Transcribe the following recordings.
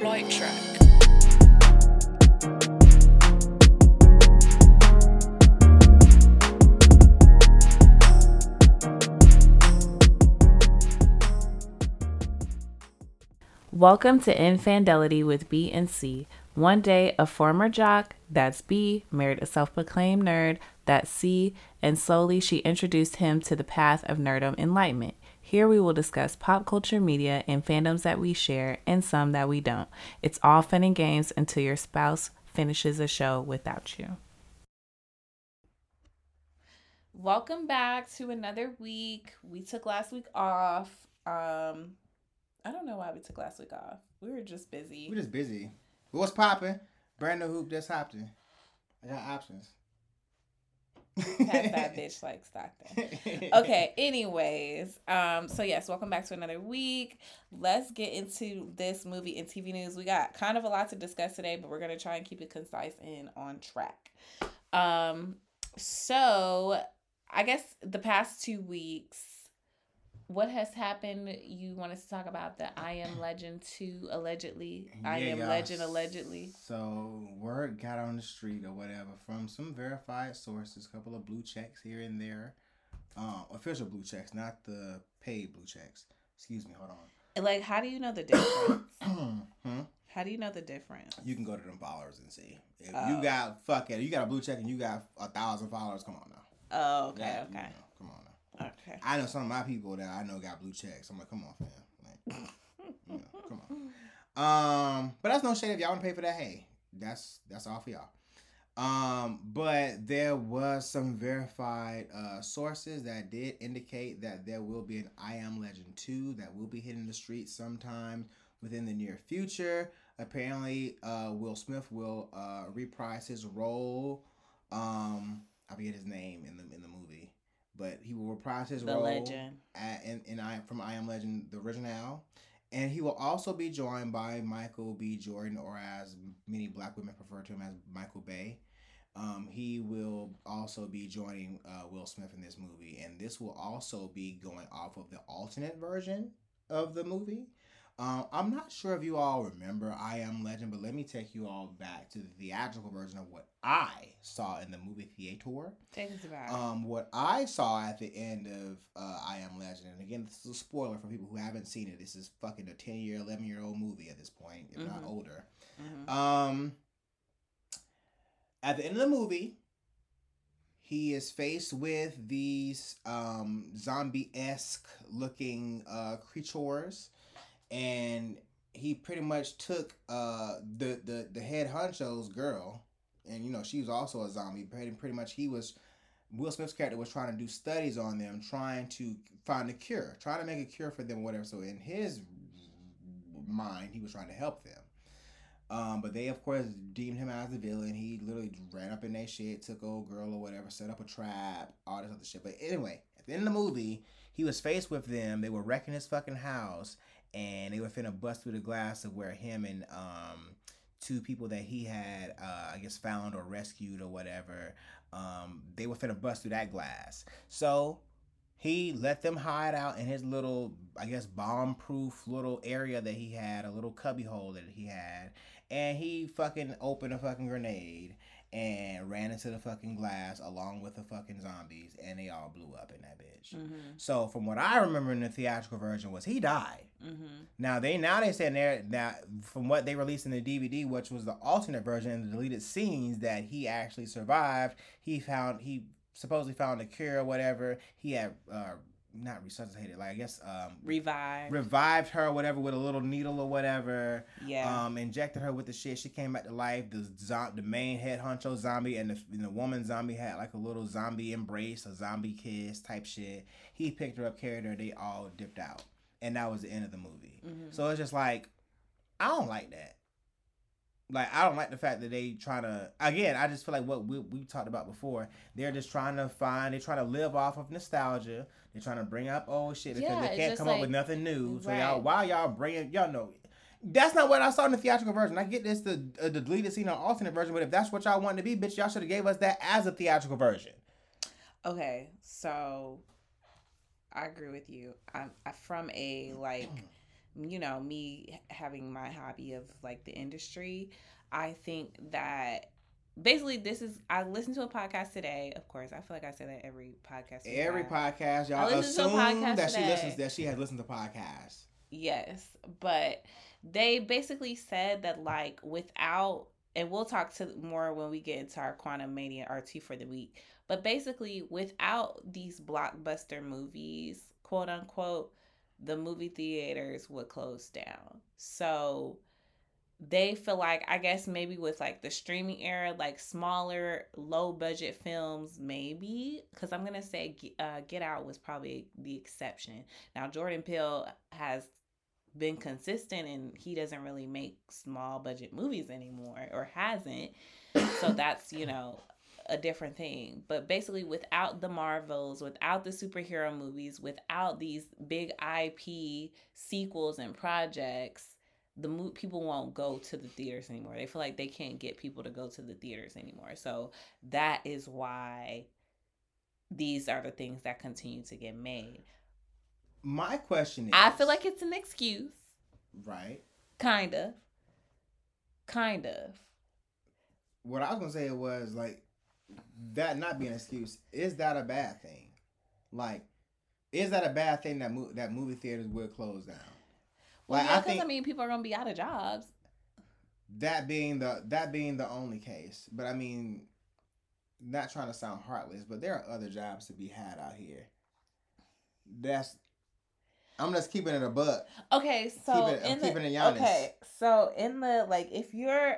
Flight Track. Welcome to Infandelity with B and C. One day, a former jock, that's B, married a self-proclaimed nerd, that's C, and slowly she introduced him to the path of nerdom enlightenment. Here we will discuss pop culture media and fandoms that we share and some that we don't. It's all fun and games until your spouse finishes a show without you. Welcome back to another week. We took last week off. I don't know why we took last week off. We were just busy. We're just busy. What's popping? Brand new hoop that's hopping. I got options. Pass that bitch like Stockton. Okay, anyways. So yes, welcome back to another week. Let's get into this movie and TV news. We got kind of a lot to discuss today, but we're gonna try and keep it concise and on track. So I guess the past 2 weeks, what has happened? You want us to talk about the I Am Legend 2 allegedly? I Am Legend allegedly. So word got on the street or whatever from some verified sources, a couple of blue checks here and there. Official blue checks, not the paid blue checks. Excuse me, hold on. Like, how do you know the difference? How do you know the difference? You can go to them followers and see. If you got you got a blue check and you got 1,000 followers, come on now. Oh, okay, okay. You know, come on now. Okay. I know some of my people that I know got blue checks. I'm like, come on, fam. Like, come on. But that's no shade. If y'all want to pay for that, hey, that's all for y'all. But there was some verified sources that did indicate that there will be an I Am Legend 2 that will be hitting the streets sometime within the near future. Apparently, Will Smith will reprise his role. I forget his name in the movie. But he will reprise his role legend from I Am Legend, the original. And he will also be joined by Michael B. Jordan, or as many black women prefer to him as Michael Bay. He will also be joining Will Smith in this movie. And this will also be going off of the alternate version of the movie. I'm not sure if you all remember I Am Legend, but let me take you all back to the theatrical version of what I saw in the movie theater. Take us back. What I saw at the end of I Am Legend, and again, this is a spoiler for people who haven't seen it. This is fucking a 10-year, 11-year-old movie at this point, if not older. At the end of the movie, he is faced with these zombie-esque looking creatures. And he pretty much took the head honcho's girl, and you know she was also a zombie. Pretty much Will Smith's character was trying to do studies on them, trying to find a cure, trying to make a cure for them, or whatever. So in his mind, he was trying to help them. But they of course deemed him as the villain. He literally ran up in their shit, took old girl or whatever, set up a trap, all this other shit. But anyway, at the end of the movie, he was faced with them. They were wrecking his fucking house. And they were finna bust through the glass of where him and two people that he had, I guess, found or rescued or whatever, they were finna bust through that glass. So he let them hide out in his little, I guess, bomb-proof little area that he had, a little cubby hole that he had. And he fucking opened a fucking grenade and ran into the fucking glass along with the fucking zombies, and they all blew up in that bitch. So from what I remember in the theatrical version was he died. Now they said now from what they released in the DVD, which was the alternate version and the deleted scenes, that he actually survived. He supposedly found a cure or whatever. He had not resuscitated, like I guess revived her or whatever with a little needle or whatever. Yeah. Injected her with the shit. She came back to life. The main head honcho zombie and the woman zombie had like a little zombie embrace, a zombie kiss type shit. He picked her up, carried her. They all dipped out, and that was the end of the movie. So it's just like, I don't like that. Like, I don't like the fact that they trying to, again, I just feel like what we talked about before, they're just trying to live off of nostalgia. They're trying to bring up old shit because they can't come up with nothing new. So y'all know, that's not what I saw in the theatrical version. I get this, the deleted scene on alternate version, but if that's what y'all wanted to be, bitch, y'all should have gave us that as a theatrical version. Okay, so I agree with you. I from a like you know, me having my hobby of like the industry, I think that basically this is, I listened to a podcast today. Of course, I feel like I say that every podcast we Every have. podcast, I y'all listened to a assume podcast that she listens, today. that she has listened to podcasts. Yes, but they basically said that like without, and we'll talk to more when we get into our quantum mania RT for the week. But basically, without these blockbuster movies, quote unquote, the movie theaters would close down. So they feel like, I guess maybe with like the streaming era, like smaller low budget films, maybe, because I'm gonna say Get Out was probably the exception. Now Jordan Peele has been consistent and he doesn't really make small budget movies anymore, or hasn't, so that's, you know, a different thing. But basically, without the Marvels, without the superhero movies, without these big IP sequels and projects, people won't go to the theaters anymore. They feel like they can't get people to go to the theaters anymore. So that is why these are the things that continue to get made. My question is, I feel like it's an excuse. Right. Kind of. Kind of. What I was gonna say was like, that not being an excuse, is that a bad thing? Like, is that a bad thing that that movie theaters will close down? Well, yeah, because I mean, people are gonna be out of jobs. That being the only case, but I mean, not trying to sound heartless, but there are other jobs to be had out here. I'm just keeping it a buck. Okay, so keeping it honest. Okay, so in the like, if you're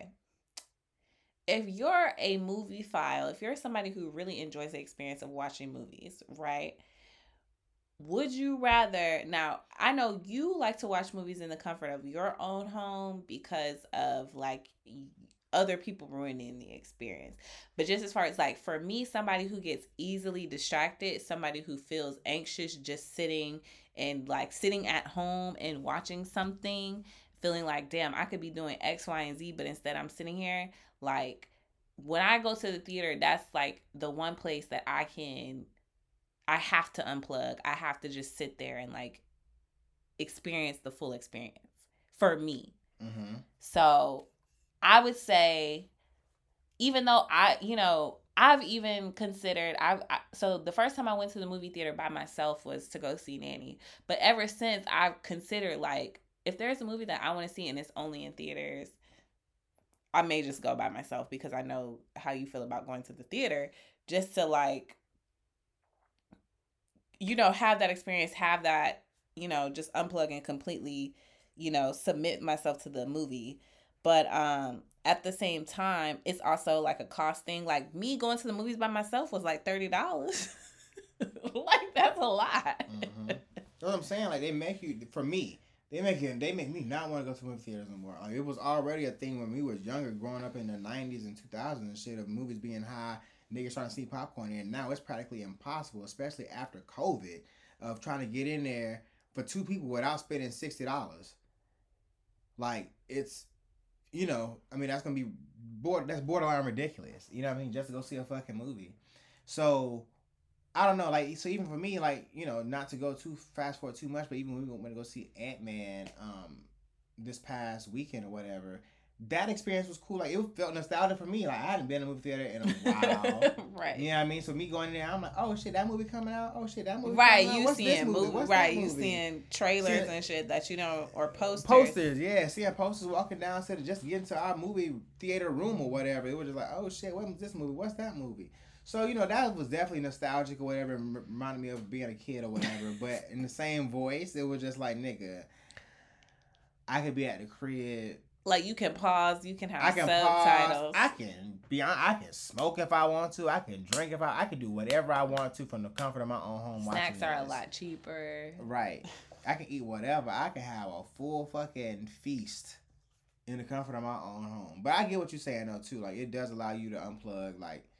a movie file, if you're somebody who really enjoys the experience of watching movies, right? Would you rather, now I know you like to watch movies in the comfort of your own home because of like other people ruining the experience, but just as far as like for me, somebody who gets easily distracted, somebody who feels anxious just sitting at home and watching something, feeling like, damn, I could be doing X, Y, and Z, but instead I'm sitting here, like when I go to the theater, that's like the one place that I have to unplug. I have to just sit there and like experience the full experience for me. Mm-hmm. So I would say, even though I've even considered, so the first time I went to the movie theater by myself was to go see Nanny. But ever since, I've considered like, if there's a movie that I want to see and it's only in theaters, I may just go by myself, because I know how you feel about going to the theater, just to like, have that experience, have that, just unplug and completely, submit myself to the movie. But at the same time, it's also like a cost thing. Like me going to the movies by myself was like $30. Like, that's a lot. Mm-hmm. That's what I'm saying. Like, they make me not want to go to movie theaters no more. Like, it was already a thing when we was younger, growing up in the 90s and 2000s and shit, of movies being high, niggas trying to see popcorn, and now it's practically impossible, especially after COVID, of trying to get in there for two people without spending $60. Like, it's, I mean, that's gonna be that's borderline ridiculous. You know what I mean? Just to go see a fucking movie. So I don't know, like, so even for me, like, not to go too fast forward too much, but even when we went to go see Ant-Man this past weekend or whatever, that experience was cool. Like, it felt nostalgic for me. Like, I hadn't been in a movie theater in a while. Right. You know what I mean? So me going in there, I'm like, oh shit, that movie coming out. Oh shit, that movie right. coming out. What's seeing movie? Right. You seeing trailers and shit that or posters. Posters, yeah. Seeing posters walking down instead of just getting to our movie theater room or whatever. It was just like, oh shit, what was this movie? What's that movie? So, that was definitely nostalgic or whatever. It reminded me of being a kid or whatever. But in the same voice, it was just like, nigga, I could be at the crib. Like, you can pause, you can have subtitles. I can smoke if I want to. I can drink if I can do whatever I want to from the comfort of my own home. Snacks are a lot cheaper. Right. I can eat whatever. I can have a full fucking feast in the comfort of my own home. But I get what you're saying though too. Like, it does allow you to unplug. Like,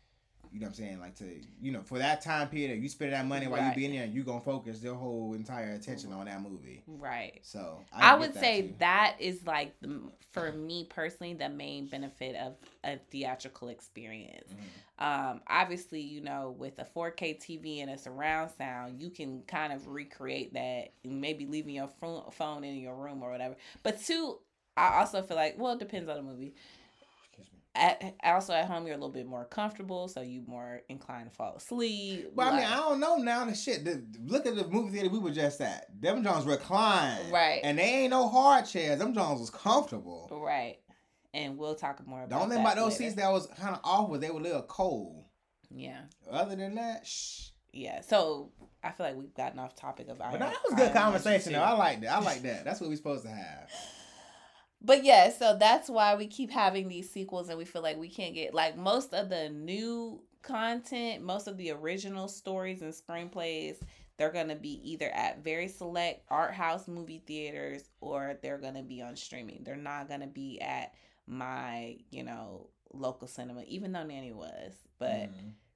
You know what I'm saying? Like to, for that time period, you spend that money while you being there, you gonna focus their whole entire attention on that movie. Right. So I would say that is like for me personally the main benefit of a theatrical experience. Obviously, with a 4K TV and a surround sound, you can kind of recreate that, maybe leaving your phone in your room or whatever. But two, I also feel like, well, it depends on the movie. Also at home, you're a little bit more comfortable, so you more inclined to fall asleep. But I mean, I don't know now. The shit. Look at the movie theater we were just at. Them Jones reclined, right? And they ain't no hard chairs. Them Jones was comfortable, right? And we'll talk more about. The only thing about those seats that was kind of off was they were a little cold. Yeah. Other than that, shh. Yeah. So I feel like we've gotten off topic of. But that was good conversation though. I like that. I like that. That's what we're supposed to have. But yeah, so that's why we keep having these sequels, and we feel like we can't get, like, most of the new content, most of the original stories and screenplays, they're going to be either at very select art house movie theaters, or they're going to be on streaming. They're not going to be at my, local cinema, even though Nanny was. But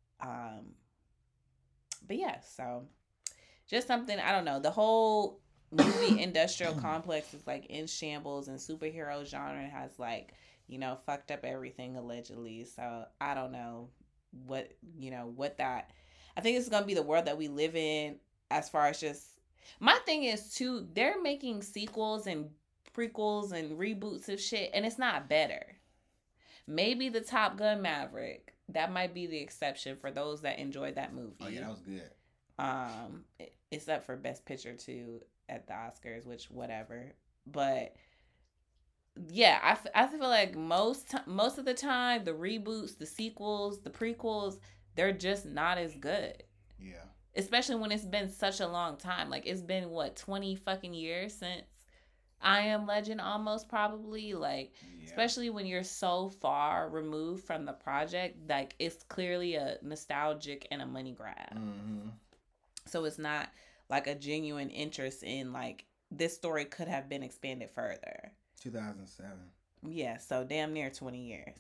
yeah, so just something, I don't know, the whole movie industrial complex is like in shambles, and superhero genre has like, fucked up everything allegedly. So I don't know what that, I think it's going to be the world that we live in, as far as just, my thing is too, they're making sequels and prequels and reboots of shit, and it's not better. Maybe the Top Gun Maverick, that might be the exception for those that enjoyed that movie. Oh yeah, that was good. It's up for Best Picture too at the Oscars, which whatever. But yeah, I feel like most of the time, the reboots, the sequels, the prequels, they're just not as good. Yeah. Especially when it's been such a long time. Like, it's been 20 fucking years since I Am Legend, almost, probably. Like, especially when you're so far removed from the project, like, it's clearly a nostalgic and a money grab. So it's not like a genuine interest in, like, this story could have been expanded further. 2007. Yeah, so damn near 20 years.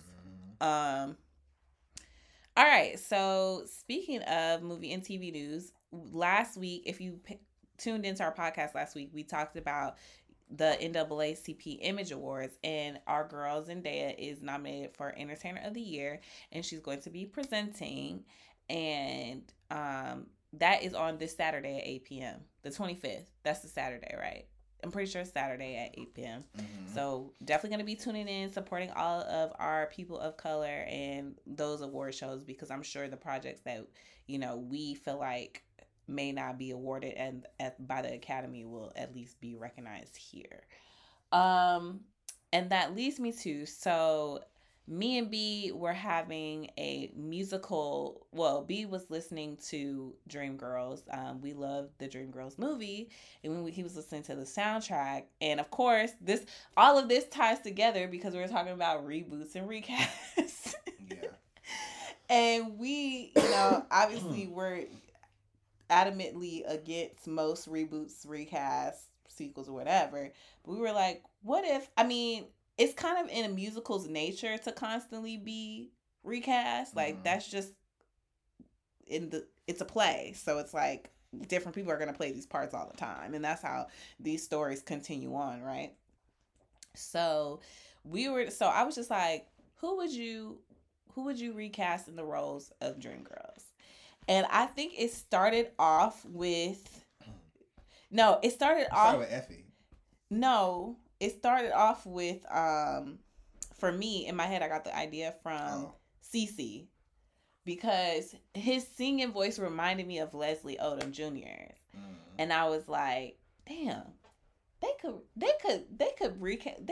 All right, so speaking of movie and TV news, last week, if you tuned into our podcast last week, we talked about the NAACP Image Awards, and our girl Zendaya is nominated for Entertainer of the Year, and she's going to be presenting, and that is on this Saturday at 8 p.m. The 25th. That's the Saturday, right? I'm pretty sure it's Saturday at 8 p.m. So definitely going to be tuning in, supporting all of our people of color and those award shows, because I'm sure the projects that, we feel like may not be awarded and by the Academy will at least be recognized here. And that leads me to, so me and B were having a musical. Well, B was listening to Dreamgirls. We love the Dreamgirls movie, and when he was listening to the soundtrack, and of course, all of this ties together because we were talking about reboots and recasts. Yeah. And we, obviously, we're adamantly against most reboots, recasts, sequels, or whatever. But we were like, what if? I mean, it's kind of in a musical's nature to constantly be recast. Like, that's just it's a play. So it's like different people are going to play these parts all the time. And that's how these stories continue on, right? So I was just like, who would you recast in the roles of Dreamgirls? And I think it started off with, it started with Effie. No. It started off with, for me, in my head, I got the idea from Cece, because his singing voice reminded me of Leslie Odom Jr. And I was like, damn, they could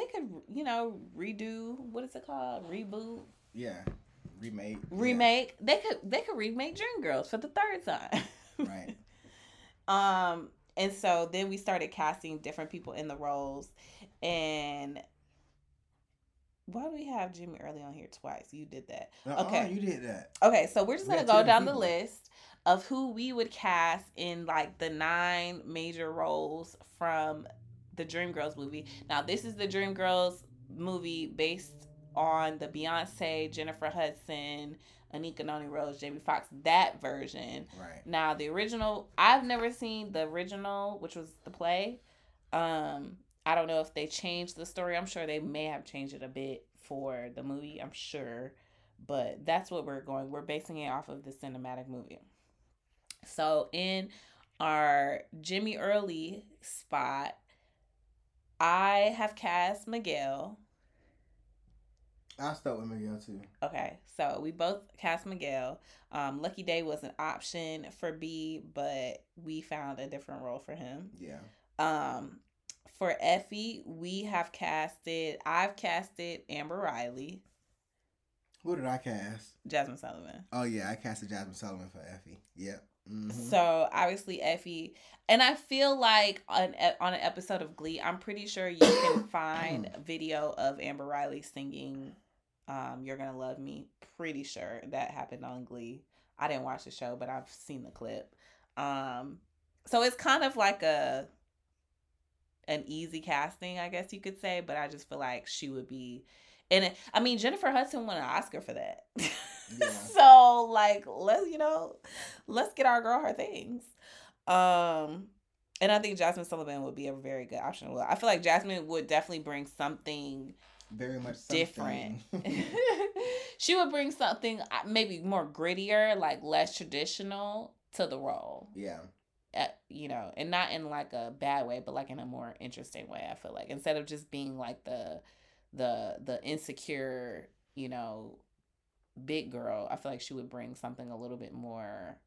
redo, what is it called? Reboot? Yeah. Remake. Yeah. They could remake Dreamgirls for the third time. Right. And so then we started casting different people in the roles. And why do we have Jimmy Early on here twice? You did that. Okay. You did that. Okay, so we're just going to go down the list of who we would cast in, like, the 9 major roles from the Dreamgirls movie. Now, this is the Dreamgirls movie based on the Beyonce, Jennifer Hudson, Anika Noni Rose, Jamie Foxx, that version. Right. Now the original, I've never seen the original, which was the play. I don't know if they changed the story. I'm sure they may have changed it a bit for the movie. I'm sure, but that's what we're going. We're basing it off of the cinematic movie. So in our Jimmy Early spot, I have cast Miguel. I'll start with Miguel too. Okay, so we both cast Miguel. Lucky Day was an option for B, but we found a different role for him. Yeah. For Effie, I've casted Amber Riley. Who did I cast? Jasmine Sullivan. Oh yeah, I casted Jasmine Sullivan for Effie. Yep. Mm-hmm. So obviously Effie, and I feel like on an episode of Glee, I'm pretty sure you can find a video of Amber Riley singing "You're Gonna Love Me." Pretty sure that happened on Glee. I didn't watch the show, but I've seen the clip. So it's kind of like an easy casting, I guess you could say, but I just feel like she would be in it. I mean, Jennifer Hudson won an Oscar for that. Yeah. So like, let's get our girl her things. And I think Jasmine Sullivan would be a very good option. Well, I feel like Jasmine would definitely bring something very much different. She would bring something maybe more grittier, like less traditional to the role. Yeah. And not in like a bad way, but like in a more interesting way. I feel like instead of just being like the insecure, big girl, I feel like she would bring something a little bit more.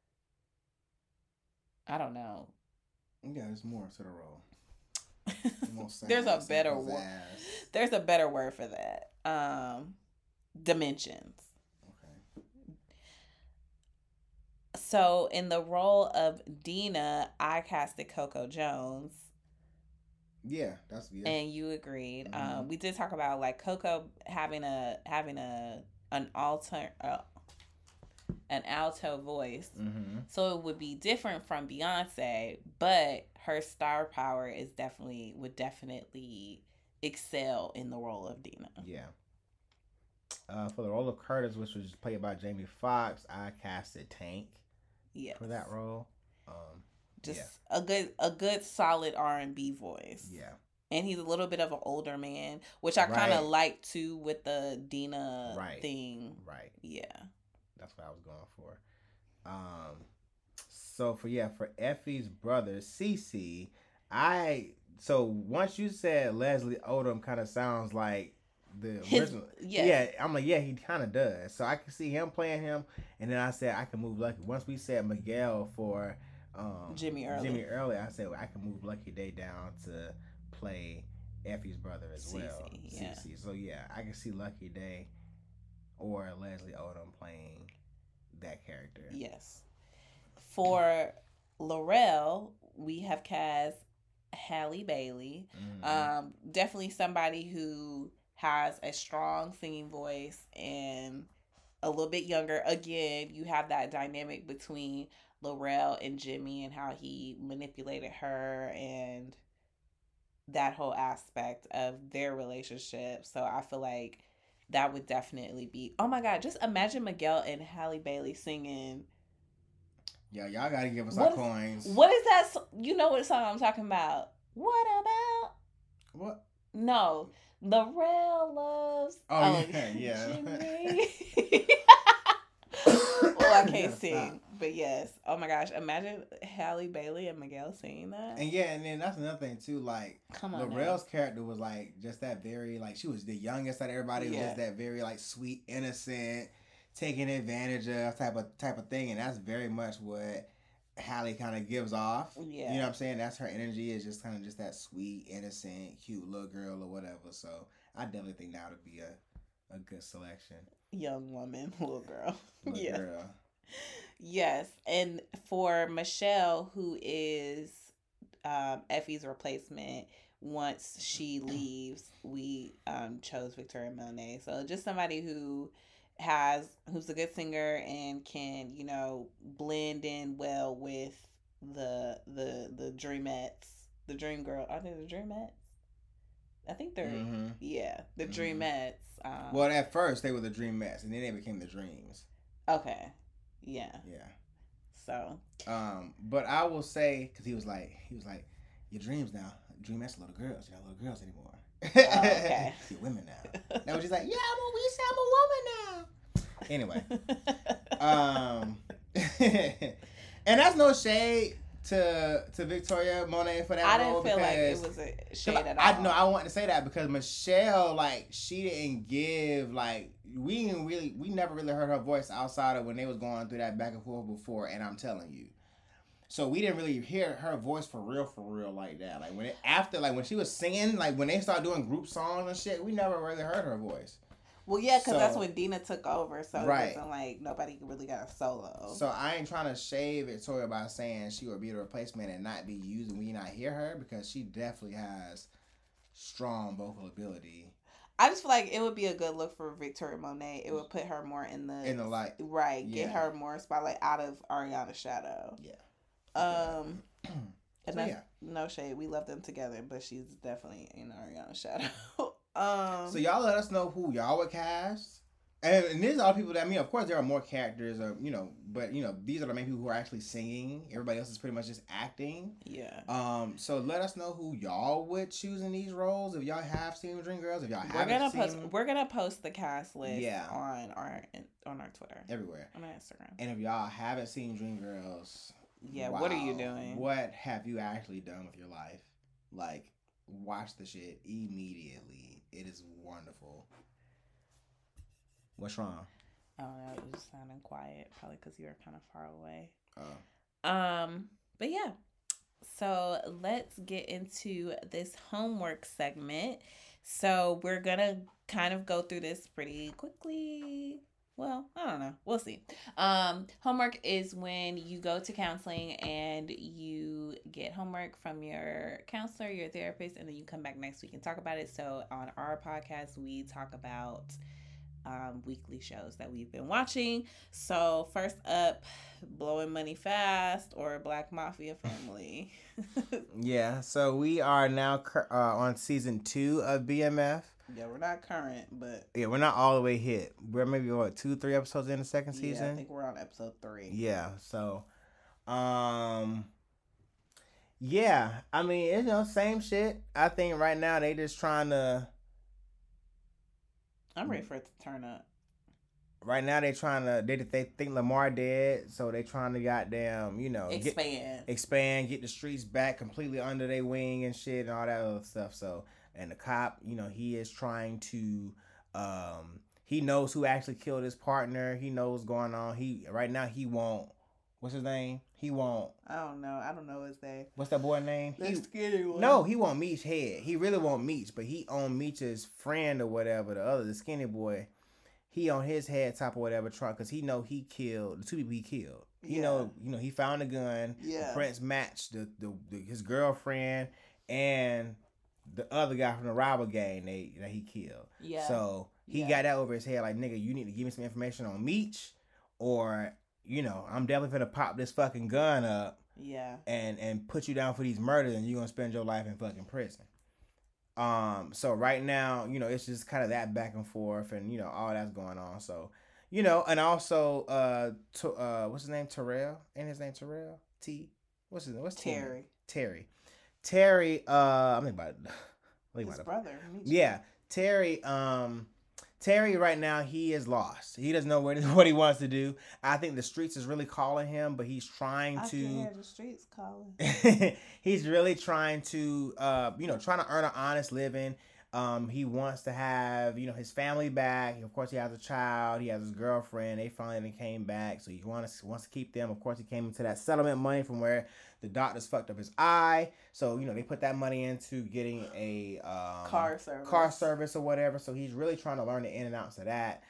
I don't know. Yeah, there's more to the role. There's a better word. There's a better word for that. Dimensions. Okay. So in the role of Dina, I casted Coco Jones. Yeah, that's good. And you agreed. Mm-hmm. We did talk about like Coco having an alto voice, mm-hmm. so it would be different from Beyonce, but her star power would definitely excel in the role of Dina. Yeah. For the role of Curtis, which was played by Jamie Foxx, I casted Tank. Yes. For that role. A good solid R&B voice. Yeah. And he's a little bit of an older man, which I kind of like too with the Dina thing. Right. Yeah. That's what I was going for. For Effie's brother, Cece, once you said Leslie Odom kind of sounds like the original. Yeah, I'm like, yeah, he kind of does. So I can see him playing him, and then I said I can move Lucky. Once we said Miguel for Jimmy Early, I said I can move Lucky Day down to play Effie's brother as well. Yeah. Cece. So yeah, I can see Lucky Day or Leslie Odom playing that character. Yes. For Laurel, we have cast Halle Bailey. Mm-hmm. Definitely somebody who has a strong singing voice and a little bit younger. Again, you have that dynamic between Laurel and Jimmy and how he manipulated her and that whole aspect of their relationship. So I feel like that would definitely be, oh my God, just imagine Miguel and Halle Bailey singing. Yeah, y'all gotta give us our coins. What is that? You know what song I'm talking about? What about? What? No, Laurel loves. Yeah. Jimmy. I can't sing, but yes. Oh my gosh, imagine Halle Bailey and Miguel singing that. And yeah, and then that's another thing too. Like, Laurel's character was like just that very like she was the youngest out of everybody. Yeah. Was that very like sweet, innocent, taking advantage of type of thing, and that's very much what Halle kind of gives off. Yeah, you know what I'm saying? That's her energy is just kind of just that sweet, innocent, cute little girl or whatever. So I definitely think that would be a good selection. Young woman, little girl. Little girl. Yes, and for Michelle, who is Effie's replacement, once she leaves, we chose Victoria Monet. So just somebody who's a good singer and can, blend in well with the Dreamettes, the Dream Girl. Are they the Dreamettes? I think they're Mm-hmm. the Mm-hmm. Dreamettes. Well, at first they were the Dreamettes, and then they became the Dreams. Okay, yeah. Yeah. So. But I will say, because he was like, your dreams now. Dreamettes are little girls. You're not little girls anymore. Oh, okay. You're women now. Now she's like, yeah, we say I'm a woman now. Anyway, and that's no shade to Victoria Monet for that I role, didn't feel like it because was a shade at all. I know I wanted to say that because Michelle, like, she didn't give, like, we never really heard her voice outside of when they was going through that back and forth before, and I'm telling you. So we didn't really hear her voice for real like that. Like when she was singing, like when they started doing group songs and shit, we never really heard her voice. Well, yeah, because that's when Dina took over, so right. It wasn't like nobody really got a solo. So I ain't trying to shade Victoria by saying she would be the replacement and not be used and we not hear her, because she definitely has strong vocal ability. I just feel like it would be a good look for Victoria Monet. It would put her more in the light, right? Yeah. Get her more spotlight out of Ariana's shadow. Yeah. And so, that's no shade. We love them together, but she's definitely in Ariana's shadow. So y'all let us know who y'all would cast. And these are people that, I mean, of course there are more characters, or but these are the main people who are actually singing. Everybody else is pretty much just acting. Yeah. So let us know who y'all would choose in these roles. If y'all have seen Dreamgirls, if y'all haven't seen, we're gonna post the cast list. Yeah. on our Twitter, everywhere, on our Instagram. And if y'all haven't seen Dreamgirls, yeah, wow, what are you doing? What have you actually done with your life? Like, watch the shit immediately. It is wonderful. What's wrong? I don't know. It was just sounding quiet, probably because you were kind of far away. Oh. But yeah. So let's get into this homework segment. So we're gonna kind of go through this pretty quickly. Well, I don't know. We'll see. Homework is when you go to counseling and you get homework from your counselor, your therapist, and then you come back next week and talk about it. So on our podcast, we talk about weekly shows that we've been watching. So first up, Blowing Money Fast or Black Mafia Family. Yeah, so we are now on season 2 of BMF. Yeah, we're not current, but yeah, we're not all the way hit. We're maybe 2-3 episodes in the second season. Yeah, I think we're on episode 3. Yeah, so yeah, I mean, same shit. I think right now they just trying to, I'm ready for it to turn up. Right now they trying to, they think Lamar dead, so they trying to goddamn, expand, get the streets back completely under their wing and shit and all that other stuff. So, and the cop, he is trying to, he knows who actually killed his partner. He knows what's going on. Right now he won't, what's his name? He won't. I don't know his name. What's that boy name? The skinny one. No, he want Meech's head. He really want Meech, but he on Meech's friend or whatever, the skinny boy. He on his head top or whatever truck, because he know he killed the 2 people he killed. He know he found a gun. Yeah. The Prince matched his girlfriend and the other guy from the rival gang that he killed. Yeah. So he got that over his head. Like, nigga, you need to give me some information on Meech, or I'm definitely gonna pop this fucking gun up. Yeah. And put you down for these murders, and you're gonna spend your life in fucking prison. So right now, it's just kind of that back and forth, and all that's going on. So, and also, what's his name? Terrell? Ain't his name Terrell? What's his name? What's Terry? Terry. I'm thinking about his brother. Yeah, Terry. Terry right now, he is lost. He doesn't know what he wants to do. I think the streets is really calling him, but he's trying to. I can hear the streets calling. He's really trying to, trying to earn an honest living. He wants to have, his family back. Of course, he has a child. He has his girlfriend. They finally came back, so he wants to keep them. Of course, he came into that settlement money from where the doctors fucked up his eye. So, they put that money into getting a car service or whatever. So he's really trying to learn the in and outs of that.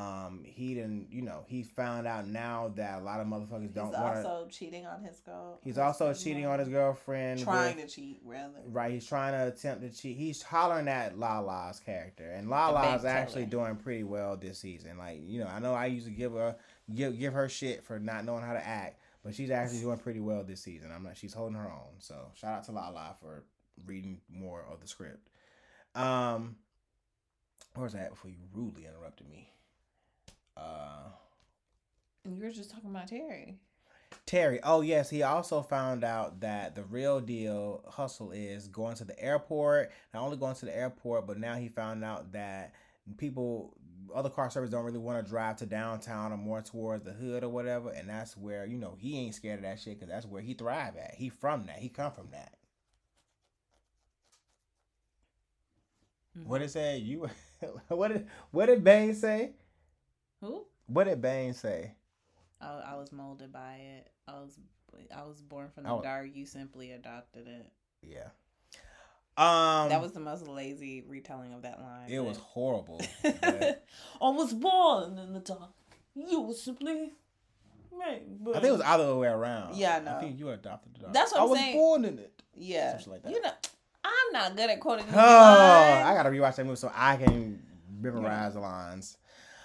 He found out now that a lot of motherfuckers don't want to. He's also cheating on his girl. He's also cheating on his girlfriend. Trying to cheat, rather. Right, he's trying to attempt to cheat. He's hollering at Lala's character, and Lala's actually doing pretty well this season. Like, I know I used to give her shit for not knowing how to act, but she's actually doing pretty well this season. She's holding her own. So shout out to Lala for reading more of the script. Where was that before you rudely interrupted me? You were just talking about Terry. Terry. Oh yes, he also found out that the real deal hustle is going to the airport. Not only going to the airport, but now he found out that other car service don't really want to drive to downtown or more towards the hood or whatever. And that's where, he ain't scared of that shit because that's where he thrive at. He from that. He come from that. Mm-hmm. What did it say? What did Bane say? Who? What did Bane say? I was molded by it. I was born from the dark. You simply adopted it. Yeah. That was the most lazy retelling of that line. It was horrible. I was born in the dark. You were simply made. I think it was the other way around. Yeah, no. I think you adopted the dark. That's what I'm saying. I was born in it. Yeah. Something like that. I'm not good at quoting these lines. I gotta rewatch that movie so I can memorize the lines.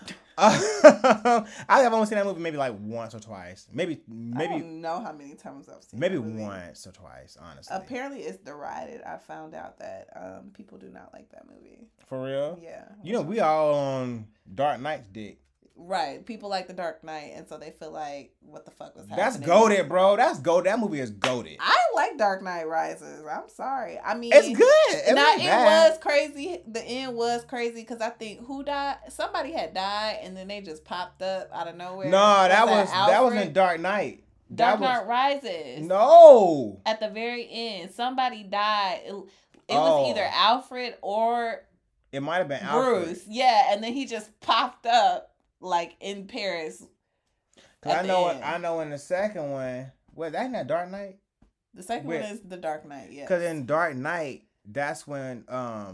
I have only seen that movie maybe like once or twice. Maybe. I don't know how many times I've seen. Maybe once or twice, honestly. Apparently, it's derided. I found out that people do not like that movie. For real? Yeah. We all on Dark Knight's dick. Right. People like The Dark Knight, and so they feel like, what the fuck was happening? That's goated, bro. That's goated. That movie is goated. I like Dark Knight Rises. I'm sorry. I mean, it's good. It was crazy. The end was crazy because I think who died? Somebody had died, and then they just popped up out of nowhere. No, that wasn't Dark Knight. Dark Knight Rises. No. At the very end, somebody died. It was either Alfred or it might have been Bruce. Alfred. Yeah, and then he just popped up like in Paris. Cause I know in the second one, that's not Dark Knight. The second one is The Dark Knight. Yeah. Cause in Dark Knight, that's when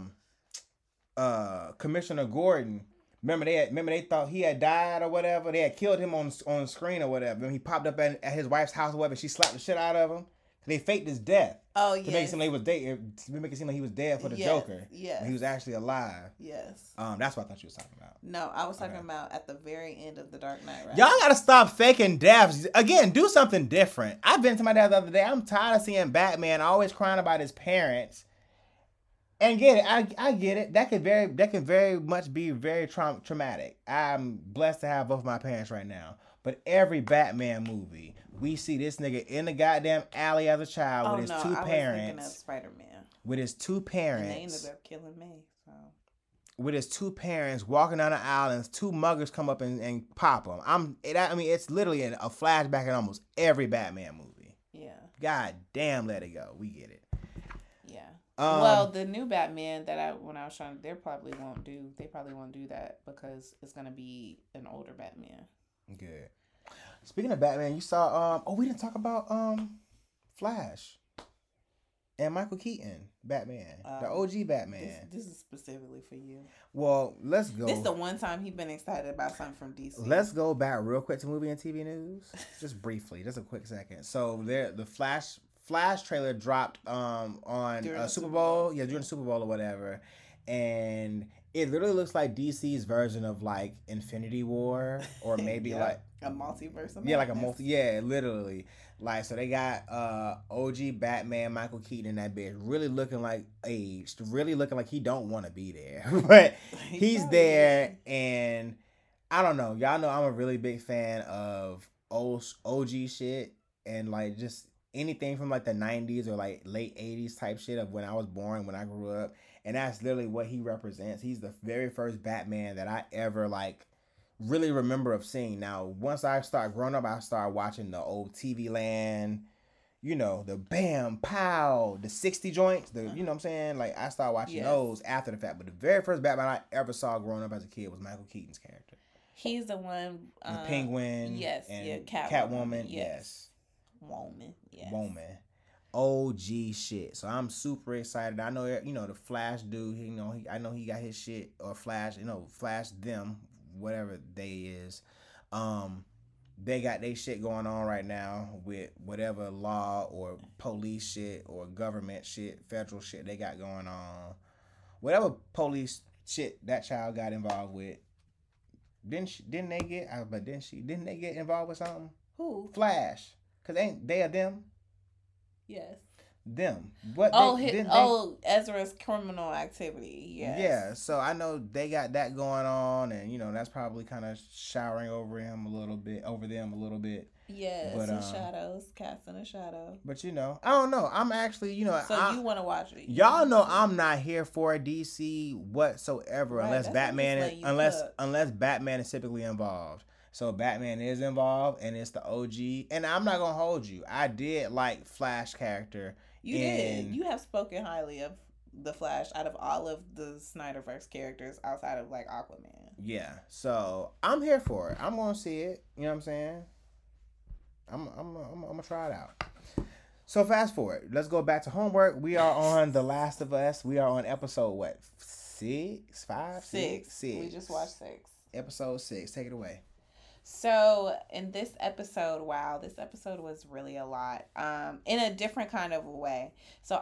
Commissioner Gordon. Remember they thought he had died or whatever. They had killed him on screen or whatever. And he popped up at his wife's house or whatever. She slapped the shit out of him. They faked his death. Oh yeah. To make it seem like he was dead for the Joker. Yes. He was actually alive. Yes. That's what I thought you was talking about. No, I was talking about at the very end of The Dark Knight. Right? Y'all gotta stop faking deaths. Again, do something different. I've been to my dad the other day. I'm tired of seeing Batman always crying about his parents. And get it, I get it. That can very much be very traumatic. I'm blessed to have both my parents right now. But every Batman movie, we see this nigga in the goddamn alley as a child with his two parents. I was thinking of Spider-Man. With his two parents. And they ended up killing me. So. With his two parents walking down the aisle, two muggers come up and pop him. It's literally a flashback in almost every Batman movie. Yeah. God damn, let it go. We get it. Yeah. Well, the new Batman they probably won't do that because it's gonna be an older Batman. Good. Speaking of Batman, you saw we didn't talk about Flash and Michael Keaton Batman, the OG Batman. This is specifically for you. Well, let's go. This is the one time he's been excited about something from DC. Let's go back real quick to movie and TV news, just briefly, just a quick second. So the Flash trailer dropped on Super Bowl. Yeah, during the Super Bowl or whatever. And it literally looks like DC's version of like Infinity War or maybe like a multiverse. Like a literally. Like, so they got OG Batman Michael Keaton in that bitch really looking like aged, really looking like he don't want to be there. But he's there, and I don't know. Y'all know I'm a really big fan of OG shit and like just anything from like the 90s or like late 80s type shit of when I was born, when I grew up. And that's literally what he represents. He's the very first Batman that I ever like really remember of seeing. Now, once I start growing up, I started watching the old TV Land, the Bam, Pow, the 60 joints, you know what I'm saying? Like, I started watching those after the fact. But the very first Batman I ever saw growing up as a kid was Michael Keaton's character. He's the one. The Penguin. Yes. And Catwoman. Yes. Woman. Yes. Woman. OG shit. So I'm super excited. I know, the Flash dude, I know he got his shit, or Flash, Flash them, whatever they is. They got their shit going on right now with whatever law or police shit or government shit, federal shit they got going on. Whatever police shit that child got involved with. Didn't they get involved with something? Who? Flash. Cause ain't they are them? Yes. them. What Oh, they didn't Ezra's criminal activity. Yes. Yeah, so I know they got that going on, and that's probably kind of showering over him a little bit, over them a little bit. Yes, But some shadows, casting a shadow. But I don't know. I'm actually, So you want to watch it? Y'all know I'm not here for DC whatsoever, Right, unless that's Batman why is he's letting you cook. unless Batman is typically involved. So Batman is involved, and it's the OG. And I'm not gonna hold you. I did like Flash character. You did. You have spoken highly of the Flash out of all of the Snyderverse characters outside of like Aquaman. Yeah. So I'm here for it. I'm gonna see it. You know what I'm saying? I'm gonna try it out. So fast forward. Let's go back to homework. We are on The Last of Us. We are on episode what? 6, 5, 6. 6. We just watched 6. Episode 6. Take it away. So in this episode, wow, this episode was really a lot. In a different kind of way. So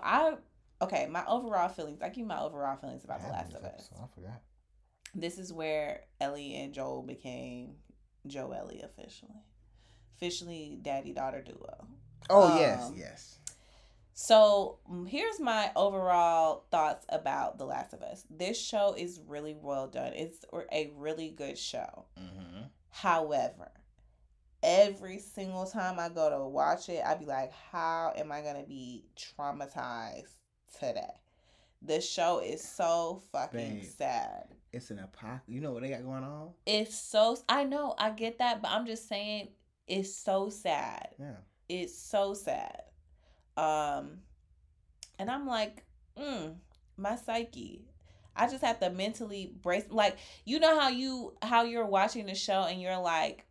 my overall feelings. I give you my overall feelings about The Last of Us. I forgot. This is where Ellie and Joel became Joe Ellie officially daddy-daughter duo. Oh, yes. So here's my overall thoughts about The Last of Us. This show is really well done. It's a really good show. Mm-hmm. However, every single time I go to watch it, I be like, how am I going to be traumatized today? This show is so fucking sad. It's an apocalypse. You know what they got going on? I know, I get that, but I'm just saying it's so sad. Yeah. It's so sad. And I'm like, my psyche. I just have to mentally brace. Like, you know how you're watching the show and you're like,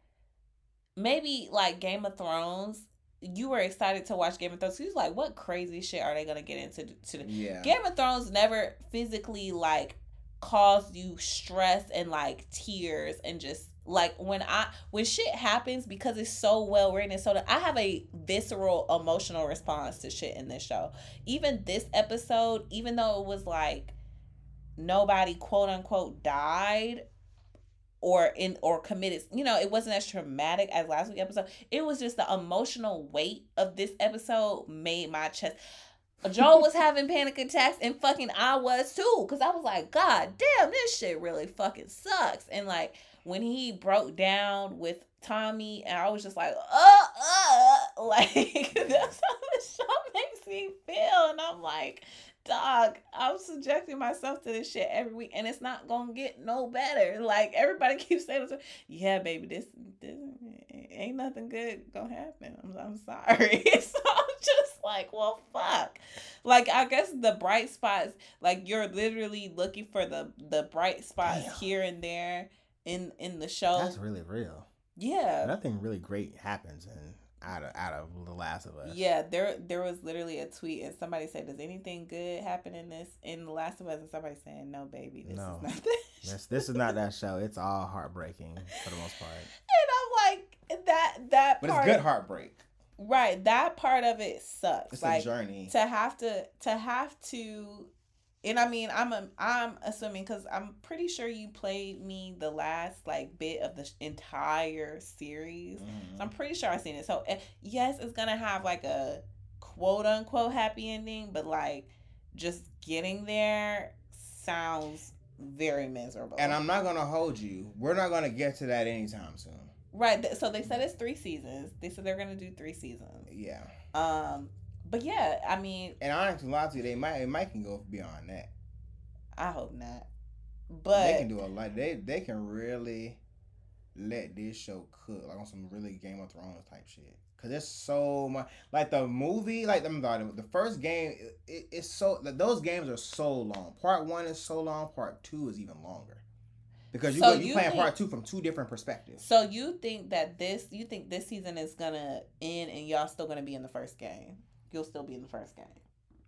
maybe like Game of Thrones. You were excited to watch Game of Thrones. So you're like, what crazy shit are they gonna get into? Yeah. Game of Thrones never physically like caused you stress and like tears and just like when shit happens, because it's so well written and so I have a visceral emotional response to shit in this show. Even this episode, even though it was like nobody quote unquote died or committed, it wasn't as traumatic as last week's episode. It was just the emotional weight of this episode made my chest. Joel was having panic attacks and fucking I was too, because I was like, God damn, this shit really fucking sucks. And like when he broke down with Tommy, and I was just like, like that's how the show makes me feel. And I'm like, dog, I'm subjecting myself to this shit every week, and it's not gonna get no better. Like everybody keeps saying, yeah, baby, this ain't nothing good gonna happen. I'm sorry. So I'm just like, well, fuck. Like I guess the bright spots, like you're literally looking for the bright spots here and there in the show. That's really real. Yeah. Nothing really great happens out of The Last of Us. Yeah, there was literally a tweet and somebody said, does anything good happen in The Last of Us? And somebody saying, no, baby, this is not that. This is not that show. It's all heartbreaking for the most part. And I'm like, that but part, it's good heartbreak. Right, that part of it sucks. It's like, a journey. To have to, and I mean, I'm assuming, because I'm pretty sure you played me the last like bit of the entire series. Mm-hmm. So I'm pretty sure I've seen it. So yes, it's gonna have like a quote unquote happy ending, but like just getting there sounds very miserable. And I'm not gonna hold you. We're not gonna get to that anytime soon. Right. So they said it's 3 seasons. They said they're gonna do 3 seasons. Yeah. But yeah, I mean, and honestly, it might can go beyond that. I hope not. But they can do a lot. They can really let this show cook, like on some really Game of Thrones type shit. Cause there's so much, like the movie, like the first game. It's so those games are so long. Part 1 is so long. Part 2 is even longer. Because you playing part 2 from 2 different perspectives. So you think this season is gonna end and y'all still gonna be in the first game? You'll still be in the first game.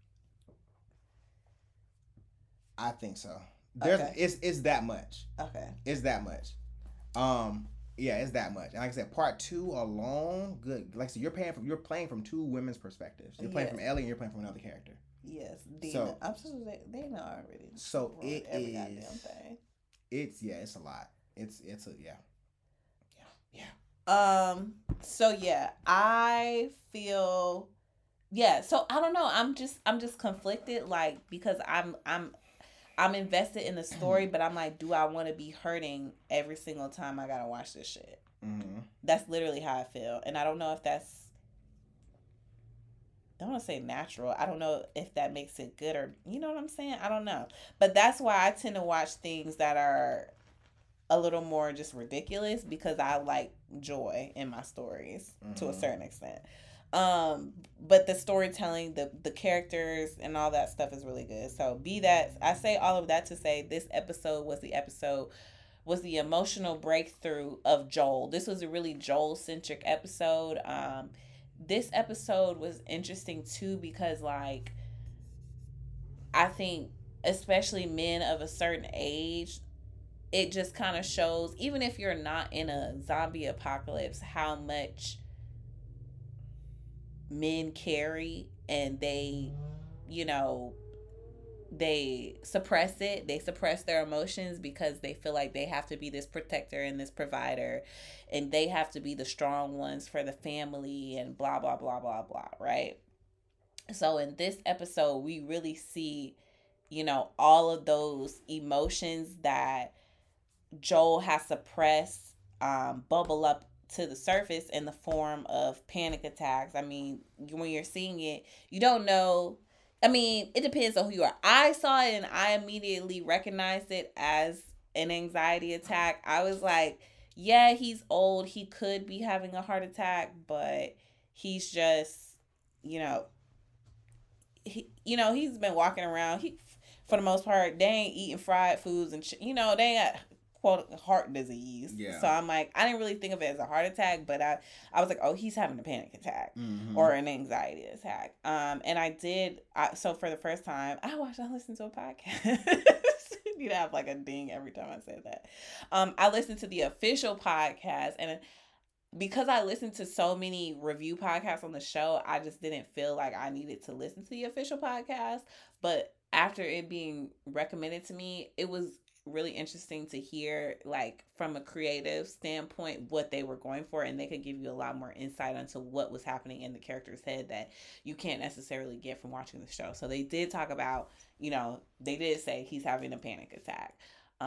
I think so. It's that much. Okay. It's that much. Yeah, it's that much. And like I said, part 2 alone, good. Like so, you're playing from 2 women's perspectives. You're playing from Ellie, and you're playing from another character. Yes, Dina. So I'm sure they know already. So it every is. Goddamn thing. It's a lot. It's So yeah, I feel yeah, so I don't know. I'm just conflicted, like, because I'm invested in the story, but I'm like, do I want to be hurting every single time I gotta watch this shit? Mm-hmm. That's literally how I feel, and I don't know if that's, I don't want to say natural. I don't know if that makes it good, or you know what I'm saying. I don't know, but that's why I tend to watch things that are a little more just ridiculous, because I like joy in my stories to a Mm-hmm. certain extent. But the storytelling, the characters and all that stuff is really good. So be that, I say all of that to say this episode was the emotional breakthrough of Joel. This was a really Joel centric episode. This episode was interesting too because, like, I think especially men of a certain age, it just kind of shows, even if you're not in a zombie apocalypse, how much men carry, and they, you know, they suppress it. They suppress their emotions because they feel like they have to be this protector and this provider, and they have to be the strong ones for the family, and blah blah blah blah blah, right? So in this episode we really see, all of those emotions that Joel has suppressed, bubble up to the surface in the form of panic attacks. I mean, when you're seeing it, you don't know. I mean, it depends on who you are. I saw it and I immediately recognized it as an anxiety attack. I was like, yeah, he's old. He could be having a heart attack, but he's just, you know, he's been walking around. For the most part, they ain't eating fried foods and they ain't got quote heart disease. Yeah. So I'm like, I didn't really think of it as a heart attack, but I was like, oh, he's having a panic attack Mm-hmm. or an anxiety attack. And I did. So for the first time, I listened to a podcast. You'd have like a ding every time I said that. I listened to the official podcast, and because I listened to so many review podcasts on the show, I just didn't feel like I needed to listen to the official podcast. But after it being recommended to me, it was really interesting to hear, like, from a creative standpoint, what they were going for, and they could give you a lot more insight into what was happening in the character's head that you can't necessarily get from watching the show. So they did talk about, they did say he's having a panic attack.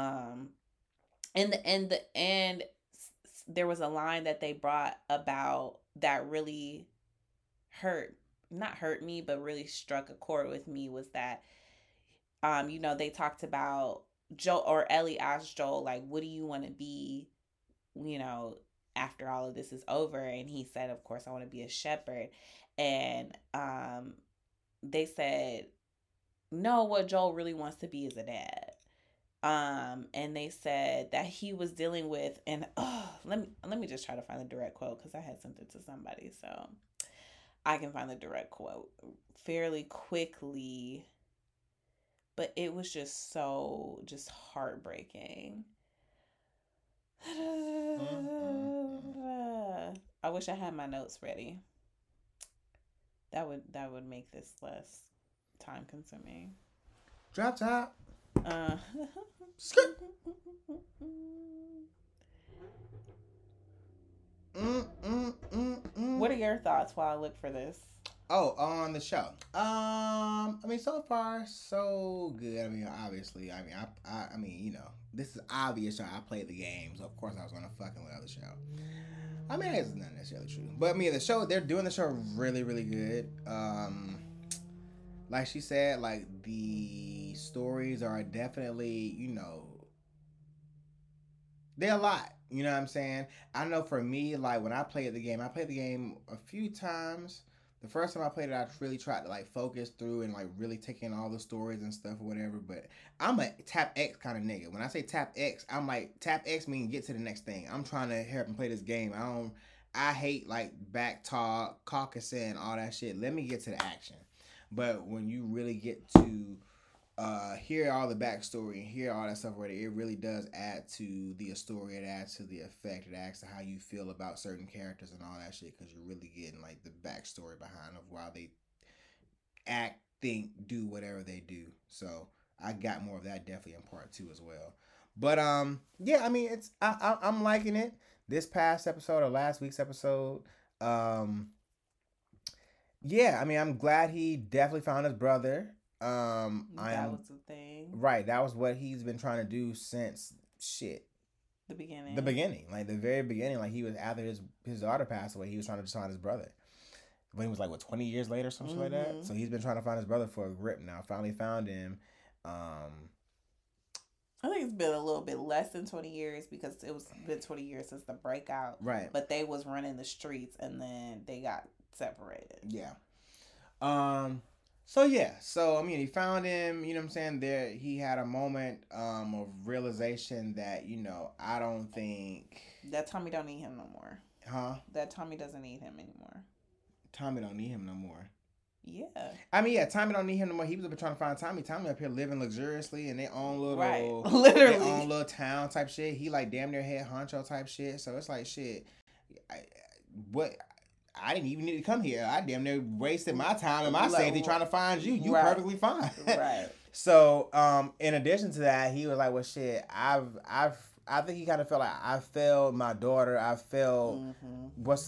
And there was a line that they brought about that really not hurt me, but really struck a chord with me, was that, they talked about Joel, or Ellie asked Joel, like, what do you want to be, you know, after all of this is over? And he said, of course, I want to be a shepherd. And they said, no, what Joel really wants to be is a dad. And they said that he was dealing with, and let me just try to find the direct quote, because I had sent it to somebody, so I can find the direct quote fairly quickly. But it was just so heartbreaking. I wish I had my notes ready. That would make this less time consuming. Drop top. Uh, What are your thoughts while I look for this? Oh, on the show. I mean, so far so good. I mean, obviously, I mean, this is obvious. I played the game, so of course I was gonna fucking love the show. I mean, it's not necessarily true, but I mean, they're doing the show really, really good. Like she said, like the stories are definitely, they're a lot. You know what I'm saying? I know for me, like when I played the game a few times. The first time I played it, I really tried to like focus through and like really take in all the stories and stuff or whatever. But I'm a tap X kind of nigga. When I say tap X, I'm like tap X means get to the next thing. I'm trying to help and play this game. I hate like back talk, caucusing, all that shit. Let me get to the action. But when you really get to hear all the backstory and hear all that stuff, where it really does add to the story, it adds to the effect, it adds to how you feel about certain characters and all that shit, because you're really getting like the backstory behind of why they act, think, do whatever they do. So I got more of that definitely in part two as well. But yeah, I mean, I'm liking it. This past episode or last week's episode, Yeah, I mean, I'm glad he definitely found his brother. That I'm was the thing. right. That was what he's been trying to do since shit The the beginning. beginning, like the very beginning. Like he was after his daughter passed away, he was trying to find his brother. But he was like what 20 years later, something like that. So he's been trying to find his brother for a grip now. Finally found him. I think it's been a little bit less than 20 years because it was been 20 years since the breakout. Right. But they was running the streets and then they got separated. Yeah. So yeah, so I mean, he found him. You know what I'm saying? There, he had a moment of realization that I don't think That Tommy don't need him no more. Huh? That Tommy doesn't need him anymore. Tommy don't need him no more. Yeah. I mean, yeah, Tommy don't need him no more. He was up trying to find Tommy. Tommy up here living luxuriously in their own little, right, literally, their own little town type shit. He like damn near head honcho type shit. So it's like shit. I didn't even need to come here. I damn near wasted my time and my safety trying to find you. You perfectly fine. Right. So, in addition to that, he was like, "Well, shit, I think he kind of felt like I failed my daughter. I failed. What's